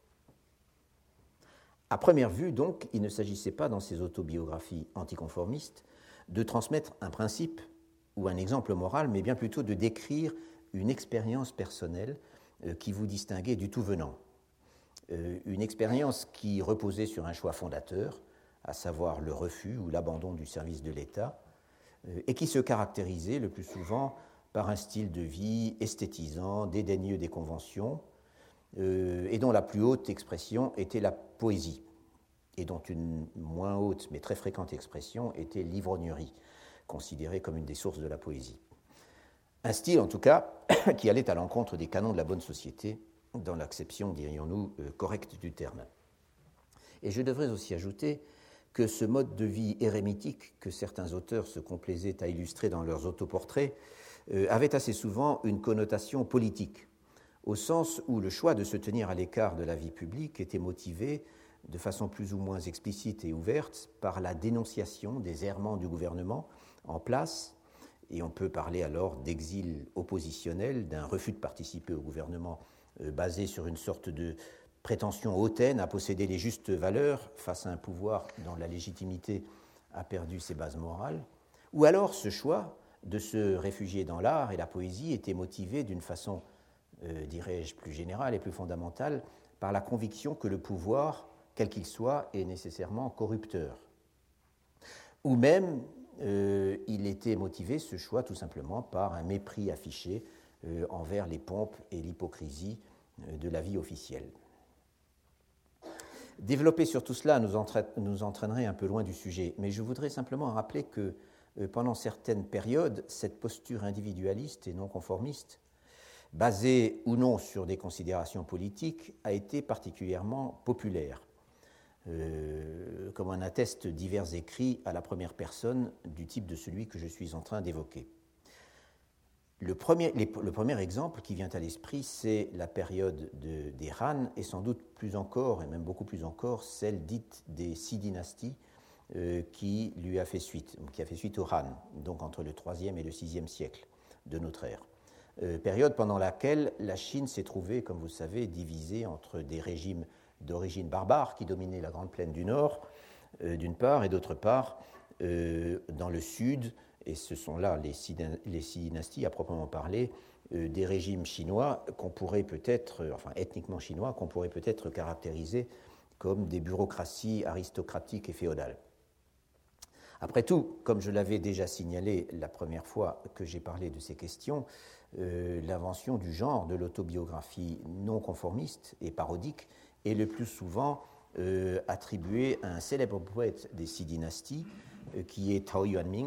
À première vue, donc, il ne s'agissait pas, dans ces autobiographies anticonformistes, de transmettre un principe ou un exemple moral, mais bien plutôt de décrire une expérience personnelle euh, qui vous distinguait du tout venant. Euh, une expérience qui reposait sur un choix fondateur, à savoir le refus ou l'abandon du service de l'État, euh, et qui se caractérisait le plus souvent par un style de vie esthétisant, dédaigneux des conventions, Euh, et dont la plus haute expression était la poésie, et dont une moins haute mais très fréquente expression était l'ivrognerie, considérée comme une des sources de la poésie. Un style, en tout cas, qui allait à l'encontre des canons de la bonne société, dans l'acception, dirions-nous, euh, correcte du terme. Et je devrais aussi ajouter que ce mode de vie érémitique que certains auteurs se complaisaient à illustrer dans leurs autoportraits euh, avait assez souvent une connotation politique, au sens où le choix de se tenir à l'écart de la vie publique était motivé, de façon plus ou moins explicite et ouverte, par la dénonciation des errements du gouvernement en place, et on peut parler alors d'exil oppositionnel, d'un refus de participer au gouvernement euh, basé sur une sorte de prétention hautaine à posséder les justes valeurs face à un pouvoir dont la légitimité a perdu ses bases morales, ou alors ce choix de se réfugier dans l'art et la poésie était motivé d'une façon Euh, dirais-je, plus générale et plus fondamentale, par la conviction que le pouvoir, quel qu'il soit, est nécessairement corrupteur. Ou même, euh, il était motivé, ce choix, tout simplement, par un mépris affiché euh, envers les pompes et l'hypocrisie euh, de la vie officielle. Développer sur tout cela nous, entra- nous entraînerait un peu loin du sujet, mais je voudrais simplement rappeler que euh, pendant certaines périodes, cette posture individualiste et non conformiste, basée ou non sur des considérations politiques, a été particulièrement populaire, euh, comme en attestent divers écrits à la première personne du type de celui que je suis en train d'évoquer. Le premier, les, le premier exemple qui vient à l'esprit, c'est la période de, des Han, et sans doute plus encore, et même beaucoup plus encore, celle dite des six dynasties euh, qui lui a fait suite, qui a fait suite aux Han, donc entre le troisième et le sixième siècle de notre ère. Euh, période pendant laquelle la Chine s'est trouvée, comme vous le savez, divisée entre des régimes d'origine barbare qui dominaient la grande plaine du Nord, euh, d'une part, et d'autre part, euh, dans le Sud, et ce sont là les six, les six dynasties à proprement parler, euh, des régimes chinois qu'on pourrait peut-être, enfin ethniquement chinois, qu'on pourrait peut-être caractériser comme des bureaucraties aristocratiques et féodales. Après tout, comme je l'avais déjà signalé la première fois que j'ai parlé de ces questions, euh, l'invention du genre de l'autobiographie non conformiste et parodique est le plus souvent euh, attribuée à un célèbre poète des six dynasties euh, qui est Tao Yuanming.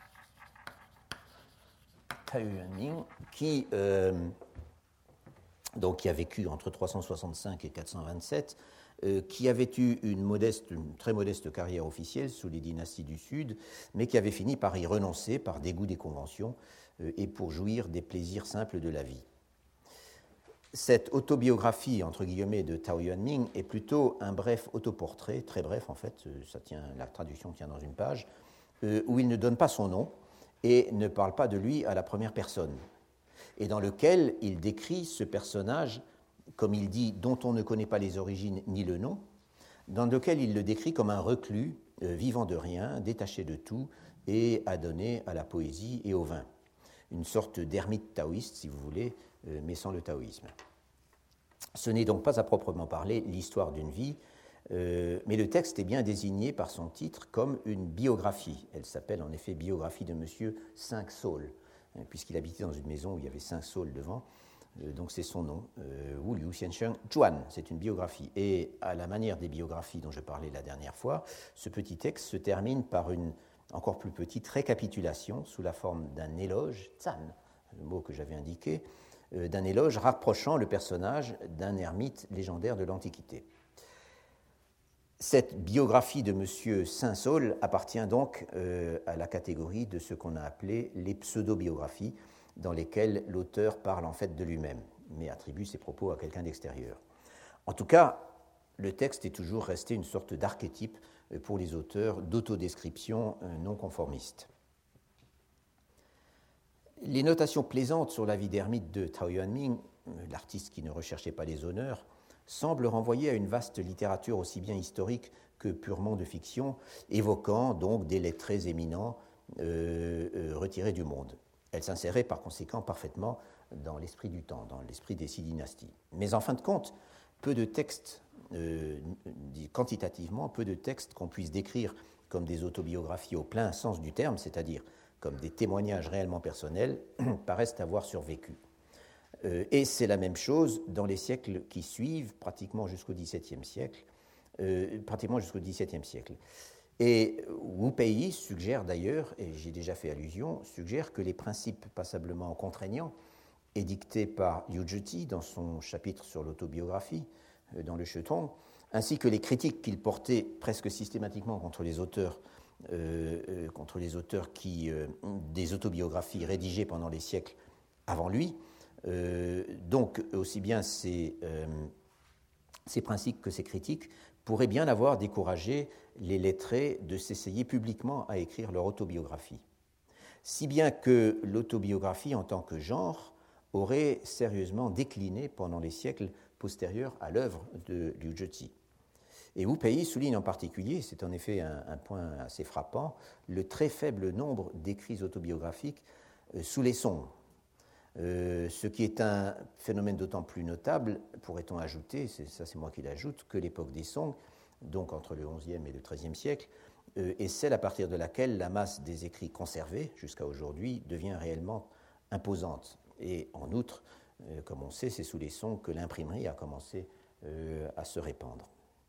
Tao Yuanming, qui euh, donc qui a vécu entre trois cent soixante-cinq et quatre cent vingt-sept, euh, qui avait eu une, modeste, une très modeste carrière officielle sous les dynasties du Sud, mais qui avait fini par y renoncer par dégoût des conventions euh, et pour jouir des plaisirs simples de la vie. Cette autobiographie, entre guillemets, de Tao Yuanming est plutôt un bref autoportrait, très bref en fait, ça tient, la traduction tient dans une page, euh, où il ne donne pas son nom et ne parle pas de lui à la première personne, et dans lequel il décrit ce personnage, comme il dit, dont on ne connaît pas les origines ni le nom, dans lequel il le décrit comme un reclus, euh, vivant de rien, détaché de tout, et adonné à la poésie et au vin. Une sorte d'ermite taoïste, si vous voulez, euh, mais sans le taoïsme. Ce n'est donc pas à proprement parler l'histoire d'une vie, euh, mais le texte est bien désigné par son titre comme une biographie. Elle s'appelle en effet Biographie de Monsieur Cinq Saules, hein, puisqu'il habitait dans une maison où il y avait cinq saules devant, euh, donc c'est son nom, euh, Wu Liu Xiansheng Zhuan, c'est une biographie. Et à la manière des biographies dont je parlais la dernière fois, ce petit texte se termine par une encore plus petite récapitulation sous la forme d'un éloge, Zan, le mot que j'avais indiqué, euh, d'un éloge rapprochant le personnage d'un ermite légendaire de l'Antiquité. Cette biographie de M. Saint-Saul appartient donc euh, à la catégorie de ce qu'on a appelé les pseudo-biographies, dans lesquelles l'auteur parle en fait de lui-même, mais attribue ses propos à quelqu'un d'extérieur. En tout cas, le texte est toujours resté une sorte d'archétype pour les auteurs d'autodescription non conformistes. Les notations plaisantes sur la vie d'ermite de Tao Yuanming, l'artiste qui ne recherchait pas les honneurs, semblent renvoyer à une vaste littérature aussi bien historique que purement de fiction, évoquant donc des lettrés éminents euh, euh, retirés du monde. Elle s'insérait par conséquent parfaitement dans l'esprit du temps, dans l'esprit des six dynasties. Mais en fin de compte, peu de textes, euh, quantitativement, peu de textes qu'on puisse décrire comme des autobiographies au plein sens du terme, c'est-à-dire comme des témoignages réellement personnels, paraissent avoir survécu. Euh, et c'est la même chose dans les siècles qui suivent, pratiquement jusqu'au dix-septième siècle. Euh, pratiquement jusqu'au dix-septième siècle. Et Wu Pei suggère d'ailleurs, et j'y ai déjà fait allusion, suggère que les principes passablement contraignants édictés par Liu Zhiti dans son chapitre sur l'autobiographie, euh, dans le Shetong, ainsi que les critiques qu'il portait presque systématiquement contre les auteurs, euh, euh, contre les auteurs qui, euh, des autobiographies rédigées pendant les siècles avant lui, euh, donc aussi bien ces, euh, ces principes que ces critiques pourraient bien avoir découragé les lettrés de s'essayer publiquement à écrire leur autobiographie. Si bien que l'autobiographie en tant que genre aurait sérieusement décliné pendant les siècles postérieurs à l'œuvre de Liu Zhiti. Et Wu Pei souligne en particulier, c'est en effet un, un point assez frappant, le très faible nombre d'écrits autobiographiques euh, sous les Song. Euh, ce qui est un phénomène d'autant plus notable, pourrait-on ajouter, c'est, ça c'est moi qui l'ajoute, que l'époque des Song, donc entre le onzième et le treizième siècle, euh, est celle à partir de laquelle la masse des écrits conservés jusqu'à aujourd'hui devient réellement imposante. Et en outre, euh, comme on sait, c'est sous les Song que l'imprimerie a commencé euh, à se répandre.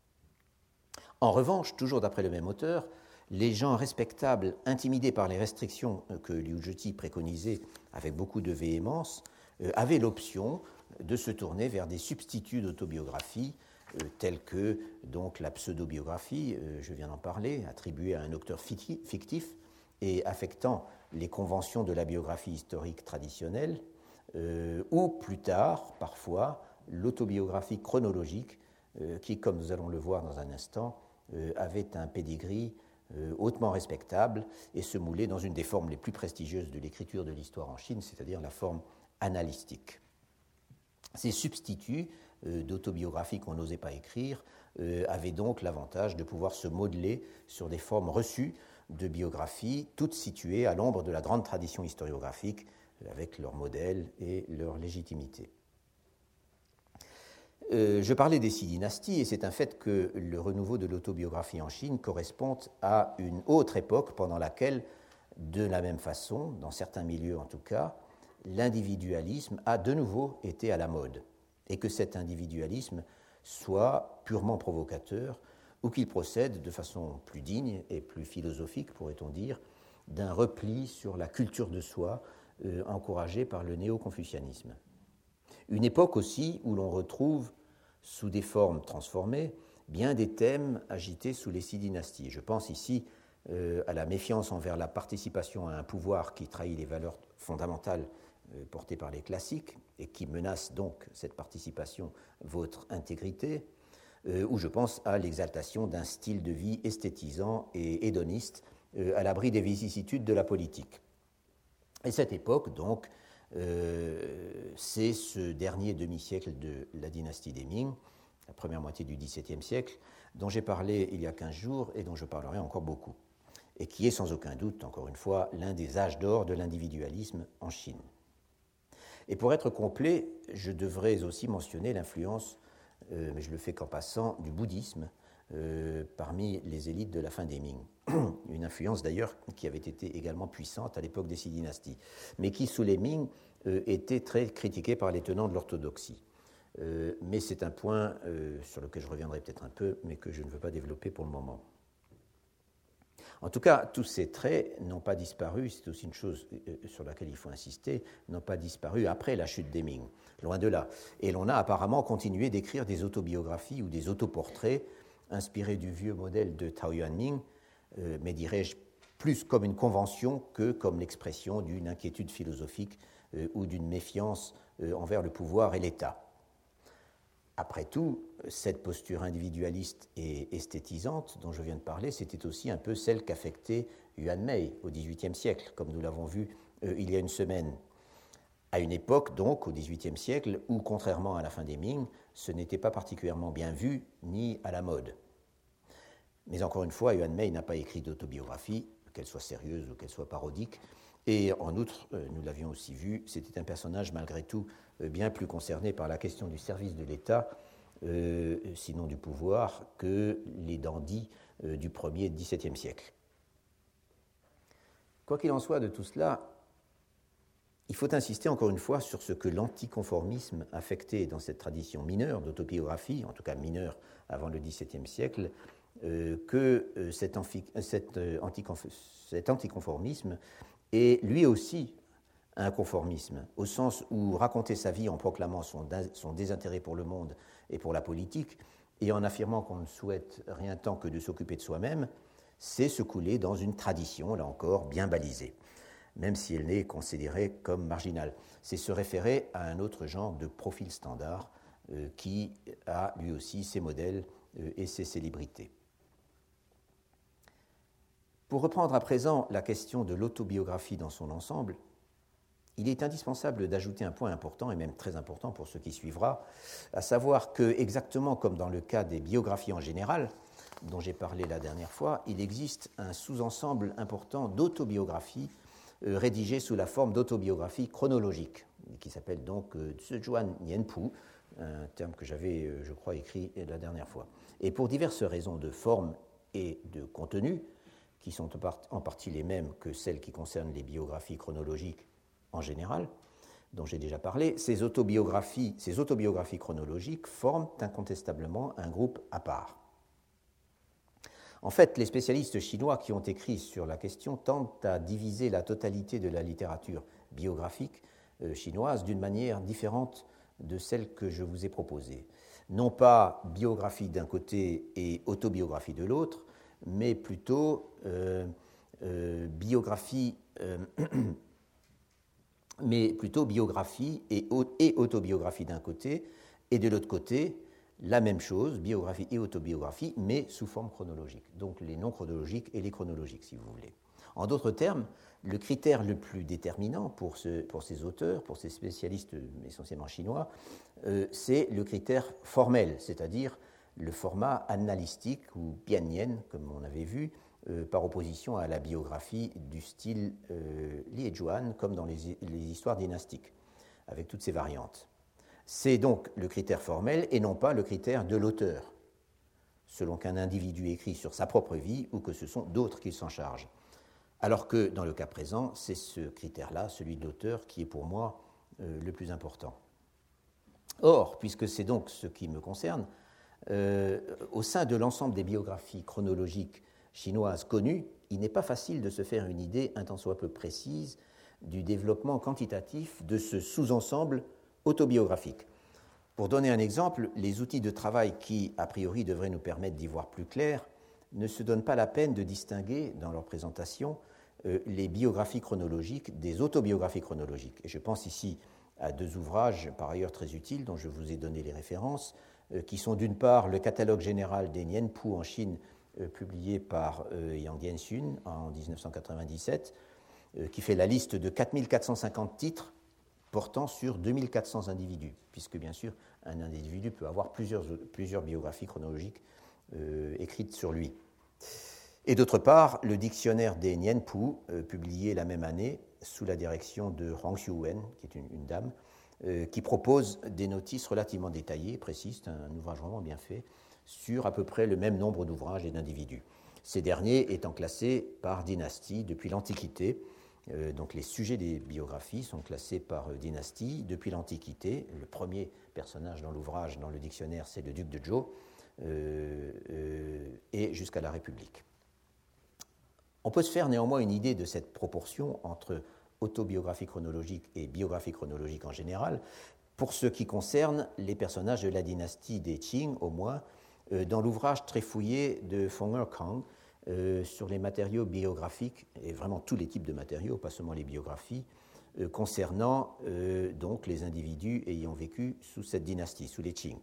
En revanche, toujours d'après le même auteur, les gens respectables, intimidés par les restrictions que Liu Zhiti préconisait avec beaucoup de véhémence, euh, avaient l'option de se tourner vers des substituts d'autobiographie, euh, tels que donc, la pseudobiographie, euh, je viens d'en parler, attribuée à un auteur fictif et affectant les conventions de la biographie historique traditionnelle, euh, ou plus tard, parfois, l'autobiographie chronologique, euh, qui, comme nous allons le voir dans un instant, euh, avait un pedigree euh, hautement respectable et se moulait dans une des formes les plus prestigieuses de l'écriture de l'histoire en Chine, c'est-à-dire la forme annalistique. Ces substituts euh, d'autobiographie qu'on n'osait pas écrire euh, avaient donc l'avantage de pouvoir se modeler sur des formes reçues de biographie, toutes situées à l'ombre de la grande tradition historiographique, avec leur modèle et leur légitimité. Euh, je parlais des six dynasties, et c'est un fait que le renouveau de l'autobiographie en Chine correspond à une autre époque pendant laquelle, de la même façon, dans certains milieux en tout cas, l'individualisme a de nouveau été à la mode, et que cet individualisme soit purement provocateur, ou qu'il procède de façon plus digne et plus philosophique, pourrait-on dire, d'un repli sur la culture de soi euh, encouragé par le néo-confucianisme. Une époque aussi où l'on retrouve, sous des formes transformées, bien des thèmes agités sous les six dynasties. Je pense ici euh, à la méfiance envers la participation à un pouvoir qui trahit les valeurs fondamentales euh, portées par les classiques et qui menace donc cette participation, votre intégrité, euh, ou je pense à l'exaltation d'un style de vie esthétisant et hédoniste euh, à l'abri des vicissitudes de la politique. Et cette époque, donc, euh, c'est ce dernier demi-siècle de la dynastie des Ming, la première moitié du dix-septième siècle, dont j'ai parlé il y a quinze jours et dont je parlerai encore beaucoup, et qui est sans aucun doute, encore une fois, l'un des âges d'or de l'individualisme en Chine. Et pour être complet, je devrais aussi mentionner l'influence, euh, mais je le fais qu'en passant, du bouddhisme euh, parmi les élites de la fin des Ming. Une influence d'ailleurs qui avait été également puissante à l'époque des six dynasties, mais qui, sous les Ming, euh, était très critiquée par les tenants de l'orthodoxie. Euh, mais c'est un point euh, sur lequel je reviendrai peut-être un peu, mais que je ne veux pas développer pour le moment. En tout cas, tous ces traits n'ont pas disparu, c'est aussi une chose sur laquelle il faut insister, n'ont pas disparu après la chute des Ming, loin de là. Et l'on a apparemment continué d'écrire des autobiographies ou des autoportraits inspirés du vieux modèle de Taoyuan Ming, euh, mais dirais-je plus comme une convention que comme l'expression d'une inquiétude philosophique euh, ou d'une méfiance euh, envers le pouvoir et l'État. Après tout, cette posture individualiste et esthétisante dont je viens de parler, c'était aussi un peu celle qu'affectait Yuan Mei au dix-huitième siècle, comme nous l'avons vu euh, il y a une semaine. À une époque, donc, au dix-huitième siècle, où, contrairement à la fin des Ming, ce n'était pas particulièrement bien vu ni à la mode. Mais encore une fois, Yuan Mei n'a pas écrit d'autobiographie, qu'elle soit sérieuse ou qu'elle soit parodique. Et en outre, euh, nous l'avions aussi vu, c'était un personnage malgré tout euh, bien plus concerné par la question du service de l'État, euh, sinon du pouvoir, que les dandys euh, du premier dix-septième siècle. Quoi qu'il en soit de tout cela, il faut insister encore une fois sur ce que l'anticonformisme affectait dans cette tradition mineure d'autobiographie, en tout cas mineure avant le dix-septième siècle, euh, que euh, cet, amphi, cet, euh, anticonf, cet anticonformisme est lui aussi un conformisme, au sens où raconter sa vie en proclamant son, son désintérêt pour le monde et pour la politique, et en affirmant qu'on ne souhaite rien tant que de s'occuper de soi-même, c'est se couler dans une tradition, là encore, bien balisée, même si elle n'est considérée comme marginale. C'est se référer à un autre genre de profil standard euh, qui a lui aussi ses modèles euh, et ses célébrités. Pour reprendre à présent la question de l'autobiographie dans son ensemble, il est indispensable d'ajouter un point important, et même très important pour ce qui suivra, à savoir que, exactement comme dans le cas des biographies en général, dont j'ai parlé la dernière fois, il existe un sous-ensemble important d'autobiographies euh, rédigées sous la forme d'autobiographie chronologique, qui s'appelle donc euh, Zhejuan Nianpu, un terme que j'avais, euh, je crois, écrit la dernière fois. Et pour diverses raisons de forme et de contenu, qui sont en partie les mêmes que celles qui concernent les biographies chronologiques en général, dont j'ai déjà parlé, ces autobiographies, ces autobiographies chronologiques forment incontestablement un groupe à part. En fait, les spécialistes chinois qui ont écrit sur la question tentent à diviser la totalité de la littérature biographique euh, chinoise d'une manière différente de celle que je vous ai proposée. Non pas biographie d'un côté et autobiographie de l'autre, mais plutôt euh, euh, biographie, euh, mais plutôt biographie et, et autobiographie d'un côté, et de l'autre côté, la même chose, biographie et autobiographie, mais sous forme chronologique. Donc les non chronologiques et les chronologiques, si vous voulez. En d'autres termes, le critère le plus déterminant pour, ce, pour ces auteurs, pour ces spécialistes essentiellement chinois, euh, c'est le critère formel, c'est-à-dire le format annalistique ou biannienne, comme on avait vu, euh, par opposition à la biographie du style euh, Liezhuan, comme dans les, les histoires dynastiques, avec toutes ces variantes. C'est donc le critère formel et non pas le critère de l'auteur, selon qu'un individu écrit sur sa propre vie ou que ce sont d'autres qui s'en chargent. Alors que dans le cas présent, c'est ce critère-là, celui de l'auteur, qui est pour moi euh, le plus important. Or, puisque c'est donc ce qui me concerne, Euh, au sein de l'ensemble des biographies chronologiques chinoises connues, il n'est pas facile de se faire une idée un tant soit peu précise du développement quantitatif de ce sous-ensemble autobiographiques. Pour donner un exemple, les outils de travail qui, a priori, devraient nous permettre d'y voir plus clair, ne se donnent pas la peine de distinguer, dans leur présentation, euh, les biographies chronologiques des autobiographies chronologiques. Et je pense ici à deux ouvrages, par ailleurs très utiles, dont je vous ai donné les références, euh, qui sont d'une part le catalogue général des Nianpu en Chine, euh, publié par euh, Yang Dianxun en dix-neuf cent quatre-vingt-dix-sept, euh, qui fait la liste de quatre mille quatre cent cinquante titres portant sur deux mille quatre cents individus, puisque bien sûr, un individu peut avoir plusieurs, plusieurs biographies chronologiques euh, écrites sur lui. Et d'autre part, le dictionnaire des Nianpu, euh, publié la même année sous la direction de Huang Xiuwen, qui est une, une dame, euh, qui propose des notices relativement détaillées, précises, un, un ouvrage vraiment bien fait, sur à peu près le même nombre d'ouvrages et d'individus. Ces derniers étant classés par dynastie depuis l'Antiquité. Euh, donc les sujets des biographies sont classés par euh, dynastie depuis l'Antiquité. Le premier personnage dans l'ouvrage, dans le dictionnaire, c'est le duc de Zhou, euh, euh, et jusqu'à la République. On peut se faire néanmoins une idée de cette proportion entre autobiographie chronologique et biographie chronologique en général, pour ce qui concerne les personnages de la dynastie des Qing, au moins, euh, dans l'ouvrage très fouillé de Feng Erkang, Euh, sur les matériaux biographiques, et vraiment tous les types de matériaux, pas seulement les biographies, euh, concernant euh, donc les individus ayant vécu sous cette dynastie, sous les Qing.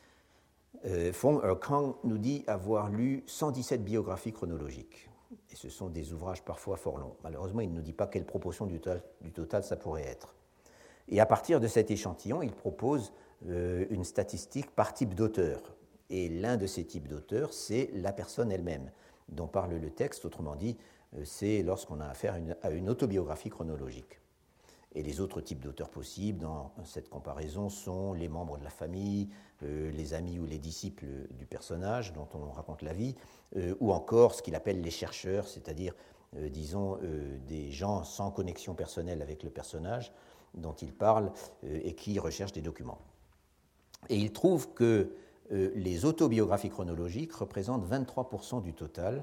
Euh, Feng Erkang nous dit avoir lu cent dix-sept biographies chronologiques, et ce sont des ouvrages parfois fort longs. Malheureusement, il ne nous dit pas quelle proportion du total, du total ça pourrait être. Et à partir de cet échantillon, il propose euh, une statistique par type d'auteur. Et l'un de ces types d'auteurs, c'est la personne elle-même, dont parle le texte, autrement dit, c'est lorsqu'on a affaire à une, à une autobiographie chronologique. Et les autres types d'auteurs possibles dans cette comparaison sont les membres de la famille, euh, les amis ou les disciples du personnage dont on raconte la vie, euh, ou encore ce qu'il appelle les chercheurs, c'est-à-dire, euh, disons, euh, des gens sans connexion personnelle avec le personnage dont il parle euh, et qui recherchent des documents. Et il trouve que Euh, les autobiographies chronologiques représentent vingt-trois pour cent du total,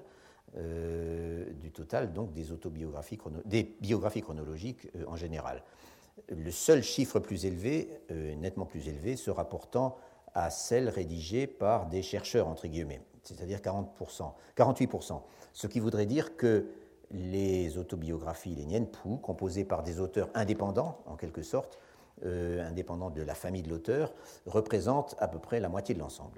euh, du total donc des, autobiographies chrono- des biographies chronologiques euh, en général. Le seul chiffre plus élevé, euh, nettement plus élevé, se rapportant à celles rédigées par des chercheurs, entre guillemets, c'est-à-dire quarante pour cent, quarante-huit pour cent, ce qui voudrait dire que les autobiographies, les Nianpu, composées par des auteurs indépendants, en quelque sorte, Euh, indépendants de la famille de l'auteur, représentent à peu près la moitié de l'ensemble.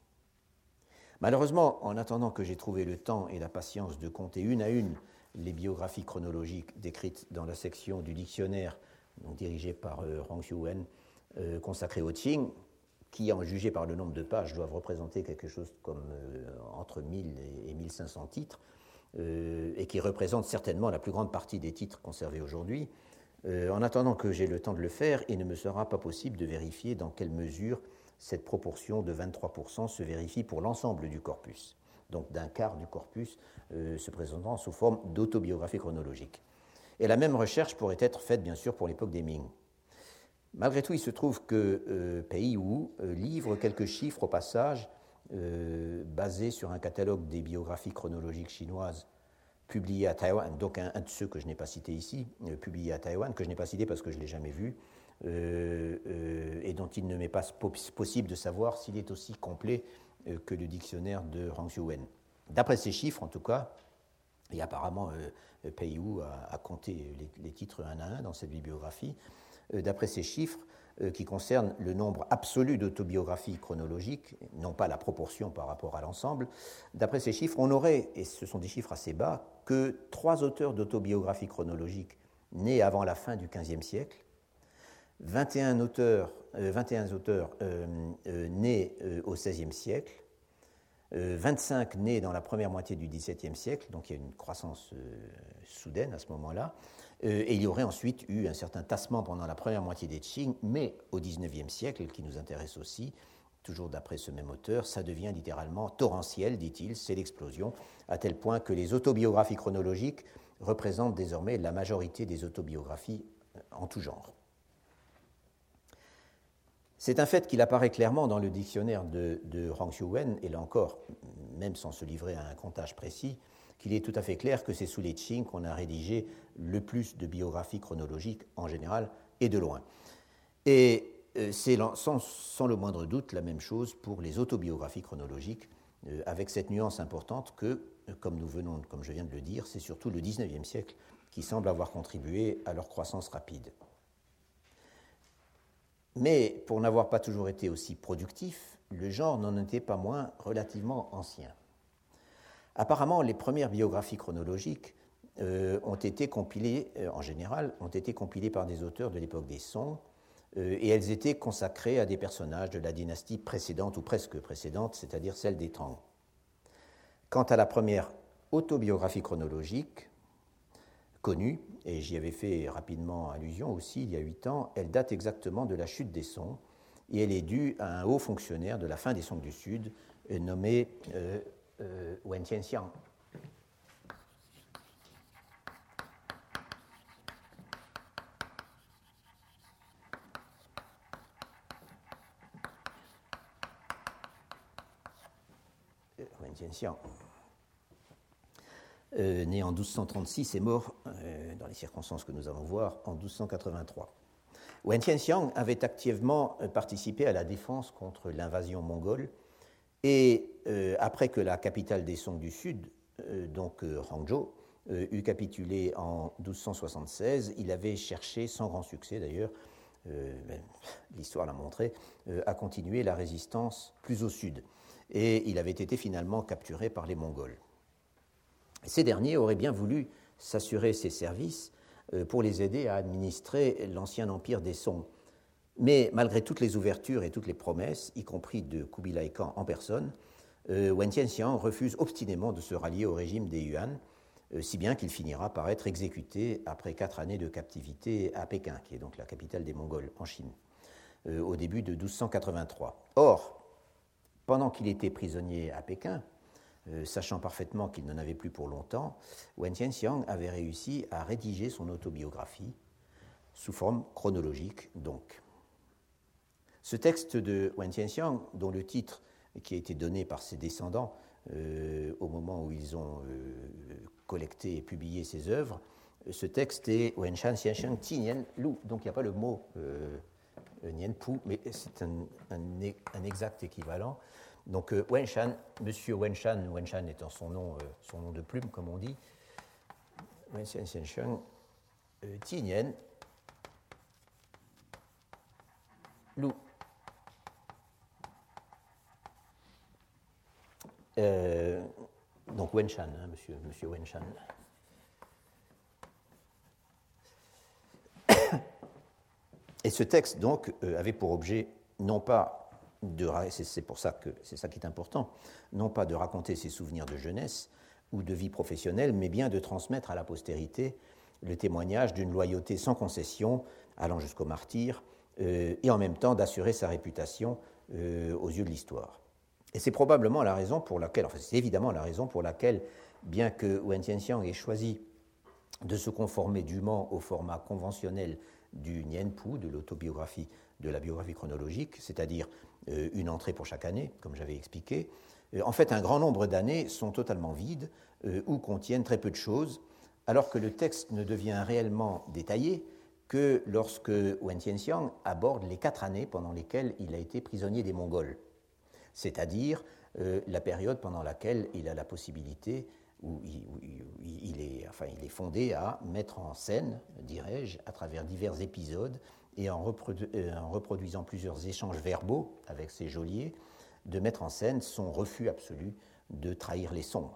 Malheureusement, en attendant que j'ai trouvé le temps et la patience de compter une à une les biographies chronologiques décrites dans la section du dictionnaire donc dirigée par euh, Huang Xiuwen, euh, consacrée au Qing, qui, en jugé par le nombre de pages, doivent représenter quelque chose comme euh, entre mille et mille cinq cents titres, euh, et qui représentent certainement la plus grande partie des titres conservés aujourd'hui. Euh, en attendant que j'ai le temps de le faire, il ne me sera pas possible de vérifier dans quelle mesure cette proportion de vingt-trois pour cent se vérifie pour l'ensemble du corpus, donc d'un quart du corpus euh, se présentant sous forme d'autobiographie chronologique. Et la même recherche pourrait être faite, bien sûr, pour l'époque des Ming. Malgré tout, il se trouve que euh, Pei Wu euh, livre quelques chiffres au passage, euh, basés sur un catalogue des biographies chronologiques chinoises publié à Taïwan, donc un, un de ceux que je n'ai pas cités ici, euh, publié à Taïwan, que je n'ai pas cité parce que je ne l'ai jamais vu, euh, euh, et dont il ne m'est pas possible de savoir s'il est aussi complet euh, que le dictionnaire de Huang Xiuwen. D'après ces chiffres, en tout cas, et apparemment euh, Pei Wu a, a compté les, les titres un à un dans cette bibliographie, euh, d'après ces chiffres, euh, qui concernent le nombre absolu d'autobiographies chronologiques, non pas la proportion par rapport à l'ensemble, d'après ces chiffres, on aurait, et ce sont des chiffres assez bas, que trois auteurs d'autobiographies chronologiques nés avant la fin du quinzième siècle, vingt et un auteurs, euh, vingt et un auteurs euh, euh, nés euh, au seizième siècle, euh, vingt-cinq nés dans la première moitié du dix-septième siècle, donc il y a une croissance euh, soudaine à ce moment-là, euh, et il y aurait ensuite eu un certain tassement pendant la première moitié des Qing, mais au dix-neuvième siècle, qui nous intéresse aussi, toujours d'après ce même auteur, ça devient littéralement torrentiel, dit-il, c'est l'explosion, à tel point que les autobiographies chronologiques représentent désormais la majorité des autobiographies en tout genre. C'est un fait qu'il apparaît clairement dans le dictionnaire de, de Huang Xiuwen, et là encore, même sans se livrer à un comptage précis, qu'il est tout à fait clair que c'est sous les Qing qu'on a rédigé le plus de biographies chronologiques en général, et de loin. Et euh, c'est sans, sans le moindre doute la même chose pour les autobiographies chronologiques, euh, avec cette nuance importante que, comme nous venons, comme je viens de le dire, c'est surtout le dix-neuvième siècle qui semble avoir contribué à leur croissance rapide. Mais pour n'avoir pas toujours été aussi productif, le genre n'en était pas moins relativement ancien. Apparemment, les premières biographies chronologiques euh, ont été compilées, euh, en général, ont été compilées par des auteurs de l'époque des Song, euh, et elles étaient consacrées à des personnages de la dynastie précédente ou presque précédente, c'est-à-dire celle des Tang. Quant à la première autobiographie chronologique connue, et j'y avais fait rapidement allusion aussi il y a huit ans, elle date exactement de la chute des Song, et elle est due à un haut fonctionnaire de la fin des Song du Sud, euh, nommé euh, euh, Wen Tianxiang. Wen Tianxiang. Euh, né en douze cent trente-six et mort, euh, dans les circonstances que nous allons voir, en douze cent quatre-vingt-trois. Wen Tianxiang avait activement participé à la défense contre l'invasion mongole et euh, après que la capitale des Song du Sud, euh, donc euh, Hangzhou, euh, eut capitulé en douze cent soixante-seize, il avait cherché, sans grand succès d'ailleurs, euh, l'histoire l'a montré, euh, à continuer la résistance plus au sud. Et il avait été finalement capturé par les Mongols. Ces derniers auraient bien voulu s'assurer ses services pour les aider à administrer l'ancien empire des Song. Mais malgré toutes les ouvertures et toutes les promesses, y compris de Kubilai Khan en personne, euh, Wen Tianxiang refuse obstinément de se rallier au régime des Yuan, euh, si bien qu'il finira par être exécuté après quatre années de captivité à Pékin, qui est donc la capitale des Mongols en Chine, euh, au début de douze cent quatre-vingt-trois. Or, pendant qu'il était prisonnier à Pékin, Euh, sachant parfaitement qu'il n'en avait plus pour longtemps, Wen Tianxiang avait réussi à rédiger son autobiographie, sous forme chronologique donc. Ce texte de Wen Tianxiang, dont le titre qui a été donné par ses descendants euh, au moment où ils ont euh, collecté et publié ses œuvres, ce texte est Wen Shan Xianxiang Ti Nian Lu, donc il n'y a pas le mot euh, Nian Pu, mais c'est un, un, un exact équivalent. Donc euh, Wen Shan, Monsieur Wen Shan, Wen Shan étant son nom, euh, son nom de plume, comme on dit, Wen Shan Xianxiang euh, Ti Nian Lu. Euh, donc Wen Shan, hein, monsieur, monsieur Wen Shan. Et ce texte, donc, euh, avait pour objet, non pas de, c'est pour ça que c'est ça qui est important, non pas de raconter ses souvenirs de jeunesse ou de vie professionnelle, mais bien de transmettre à la postérité le témoignage d'une loyauté sans concession, allant jusqu'au martyre, euh, et en même temps d'assurer sa réputation euh, aux yeux de l'histoire. Et c'est probablement la raison pour laquelle, enfin c'est évidemment la raison pour laquelle, bien que Wen Tianxiang ait choisi de se conformer dûment au format conventionnel du Nian Pu, de l'autobiographie, de la biographie chronologique, c'est-à-dire euh, une entrée pour chaque année, comme j'avais expliqué. Euh, en fait, un grand nombre d'années sont totalement vides euh, ou contiennent très peu de choses, alors que le texte ne devient réellement détaillé que lorsque Wen Tianxiang aborde les quatre années pendant lesquelles il a été prisonnier des Mongols, c'est-à-dire euh, la période pendant laquelle il a la possibilité, où il, où il, est, enfin, il est fondé à mettre en scène, dirais-je, à travers divers épisodes, et en, reprodu en reproduisant plusieurs échanges verbaux avec ses geôliers, de mettre en scène son refus absolu de trahir les Song.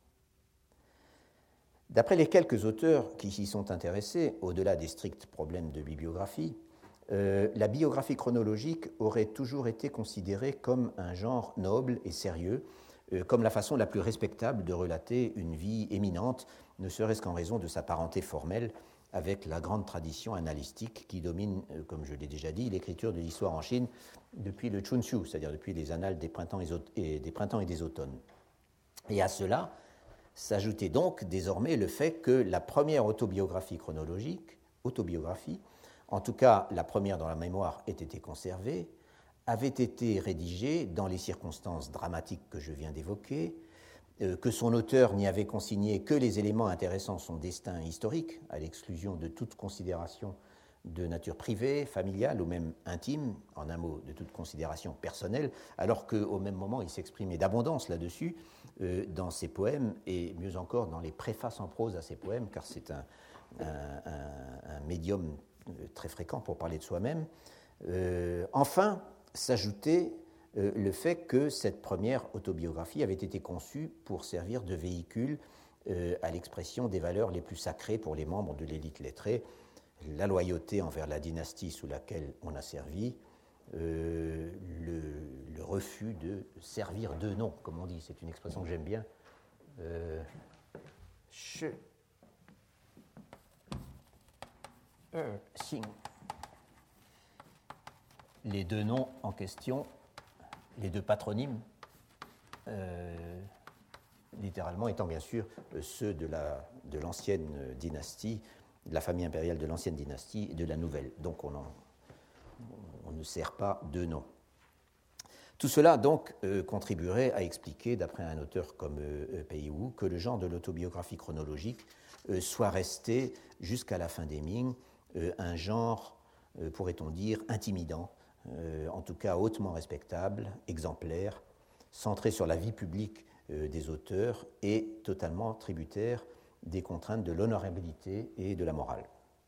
D'après les quelques auteurs qui s'y sont intéressés, au-delà des stricts problèmes de bibliographie, euh, la biographie chronologique aurait toujours été considérée comme un genre noble et sérieux, euh, comme la façon la plus respectable de relater une vie éminente, ne serait-ce qu'en raison de sa parenté formelle avec la grande tradition annalistique qui domine, euh, comme je l'ai déjà dit, l'écriture de l'histoire en Chine depuis le Chunxiu, c'est-à-dire depuis les annales des printemps et des, printemps et des automnes. Et à cela s'ajoutait donc désormais le fait que la première autobiographie chronologique, autobiographie, en tout cas la première dont la mémoire ait été conservée, avait été rédigée dans les circonstances dramatiques que je viens d'évoquer, euh, que son auteur n'y avait consigné que les éléments intéressant son destin historique, à l'exclusion de toute considération de nature privée, familiale ou même intime, en un mot de toute considération personnelle, alors qu'au même moment il s'exprimait d'abondance là-dessus euh, dans ses poèmes et mieux encore dans les préfaces en prose à ses poèmes, car c'est un, un, un, un médium très fréquent pour parler de soi-même. Euh, enfin, s'ajoutait euh, le fait que cette première autobiographie avait été conçue pour servir de véhicule euh, à l'expression des valeurs les plus sacrées pour les membres de l'élite lettrée, la loyauté envers la dynastie sous laquelle on a servi, euh, le, le refus de servir de nom, comme on dit, c'est une expression que j'aime bien. Euh, je euh, signe. Les deux noms en question, les deux patronymes, euh, littéralement étant bien sûr ceux de, la, de l'ancienne dynastie, de la famille impériale de l'ancienne dynastie et de la nouvelle. Donc on, en, on ne sert pas de nom. Tout cela donc euh, contribuerait à expliquer, d'après un auteur comme euh, Pei-Wu, que le genre de l'autobiographie chronologique euh, soit resté jusqu'à la fin des Ming euh, un genre, euh, pourrait-on dire, intimidant, euh, en tout cas hautement respectable, exemplaire, centré sur la vie publique euh, des auteurs et totalement tributaire des contraintes de l'honorabilité et de la morale.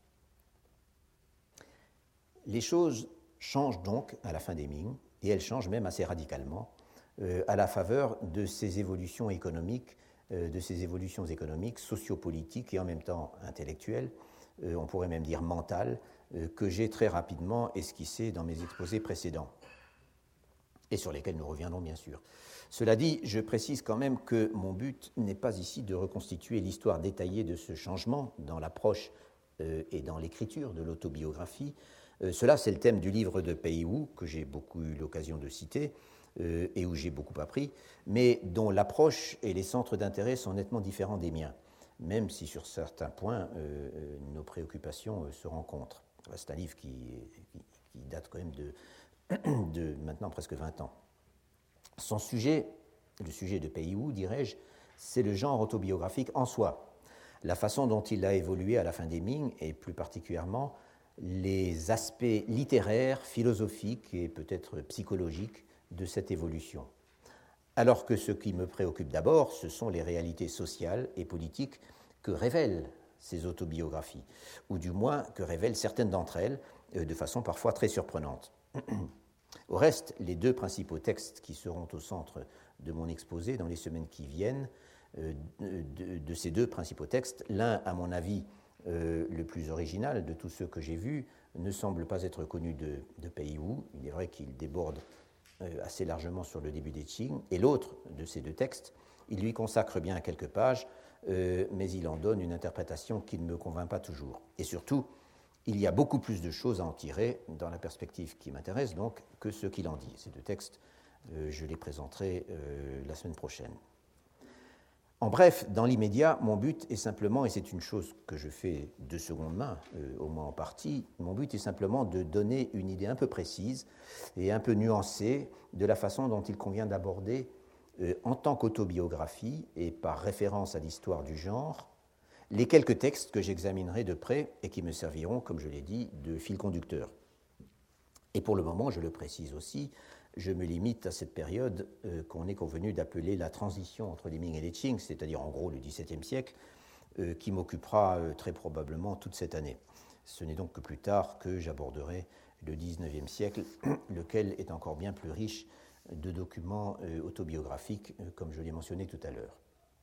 Les choses changent donc à la fin des Ming, et elles changent même assez radicalement, euh, à la faveur de ces évolutions économiques, euh, de ces évolutions économiques, sociopolitiques et en même temps intellectuelles, euh, on pourrait même dire mentales, euh, que j'ai très rapidement esquissées dans mes exposés précédents, et sur lesquels nous reviendrons bien sûr. Cela dit, je précise quand même que mon but n'est pas ici de reconstituer l'histoire détaillée de ce changement dans l'approche euh, et dans l'écriture de l'autobiographie. Euh, cela, c'est le thème du livre de Pei-Wu, que j'ai beaucoup eu l'occasion de citer euh, et où j'ai beaucoup appris, mais dont l'approche et les centres d'intérêt sont nettement différents des miens, même si sur certains points, euh, nos préoccupations euh, se rencontrent. C'est un livre qui, qui, qui date quand même de, de maintenant presque vingt ans. Son sujet, le sujet de Pei-Wu, dirais-je, c'est le genre autobiographique en soi, la façon dont il a évolué à la fin des Ming et plus particulièrement les aspects littéraires, philosophiques et peut-être psychologiques de cette évolution. Alors que ce qui me préoccupe d'abord, ce sont les réalités sociales et politiques que révèlent ces autobiographies, ou du moins que révèlent certaines d'entre elles, de façon parfois très surprenante. Au reste, les deux principaux textes qui seront au centre de mon exposé dans les semaines qui viennent, euh, de, de ces deux principaux textes, l'un, à mon avis, euh, le plus original de tous ceux que j'ai vus, ne semble pas être connu de, de Pei-Wu. Il est vrai qu'il déborde euh, assez largement sur le début des Qing, et l'autre de ces deux textes, il lui consacre bien quelques pages, euh, mais il en donne une interprétation qui ne me convainc pas toujours. Et surtout, il y a beaucoup plus de choses à en tirer, dans la perspective qui m'intéresse donc, que ce qu'il en dit. Ces deux textes, euh, je les présenterai euh, la semaine prochaine. En bref, dans l'immédiat, mon but est simplement, et c'est une chose que je fais de seconde main, euh, au moins en partie, mon but est simplement de donner une idée un peu précise et un peu nuancée de la façon dont il convient d'aborder, euh, en tant qu'autobiographie et par référence à l'histoire du genre, les quelques textes que j'examinerai de près et qui me serviront, comme je l'ai dit, de fil conducteur. Et pour le moment, je le précise aussi, je me limite à cette période euh, qu'on est convenu d'appeler la transition entre les Ming et les Qing, c'est-à-dire en gros le dix-septième siècle, euh, qui m'occupera euh, très probablement toute cette année. Ce n'est donc que plus tard que j'aborderai le dix-neuvième siècle, lequel est encore bien plus riche de documents euh, autobiographiques, euh, comme je l'ai mentionné tout à l'heure.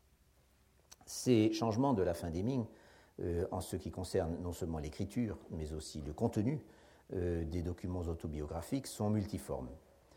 Ces changements de la fin des Ming, euh, en ce qui concerne non seulement l'écriture, mais aussi le contenu euh, des documents autobiographiques, sont multiformes.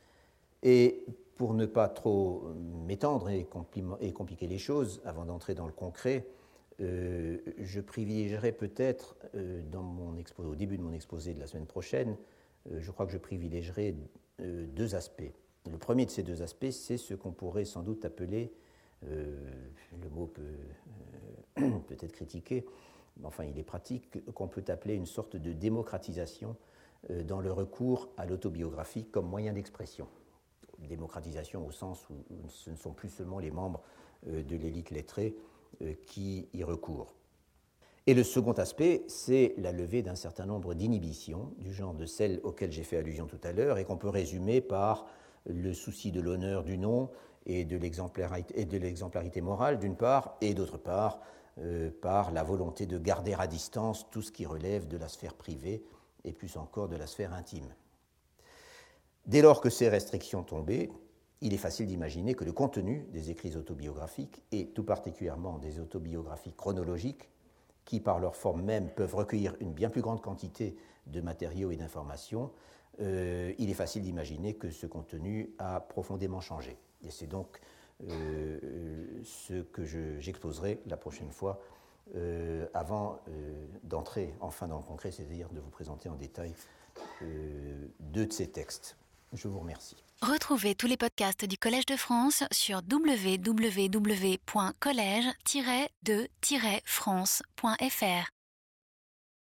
Et pour ne pas trop m'étendre et, compli- et compliquer les choses, avant d'entrer dans le concret, euh, je privilégierai peut-être, euh, dans mon exposé, au début de mon exposé de la semaine prochaine, euh, je crois que je privilégierai euh, deux aspects. Le premier de ces deux aspects, c'est ce qu'on pourrait sans doute appeler, Euh, le mot peut euh, peut-être critiqué, mais enfin il est pratique, qu'on peut appeler une sorte de démocratisation euh, dans le recours à l'autobiographie comme moyen d'expression. Démocratisation au sens où ce ne sont plus seulement les membres euh, de l'élite lettrée euh, qui y recourent. Et le second aspect, c'est la levée d'un certain nombre d'inhibitions, du genre de celles auxquelles j'ai fait allusion tout à l'heure, et qu'on peut résumer par le souci de l'honneur du nom et de l'exemplarité, et de l'exemplarité morale, d'une part, et d'autre part, euh, par la volonté de garder à distance tout ce qui relève de la sphère privée, et plus encore de la sphère intime. Dès lors que ces restrictions tombaient, il est facile d'imaginer que le contenu des écrits autobiographiques, et tout particulièrement des autobiographies chronologiques, qui par leur forme même peuvent recueillir une bien plus grande quantité de matériaux et d'informations, euh, il est facile d'imaginer que ce contenu a profondément changé. Et c'est donc euh, ce que je, j'exposerai la prochaine fois euh, avant euh, d'entrer enfin dans le concret, c'est-à-dire de vous présenter en détail euh, deux de ces textes. Je vous remercie. Retrouvez tous les podcasts du Collège de France sur w w w point collège tiret de tiret france point f r.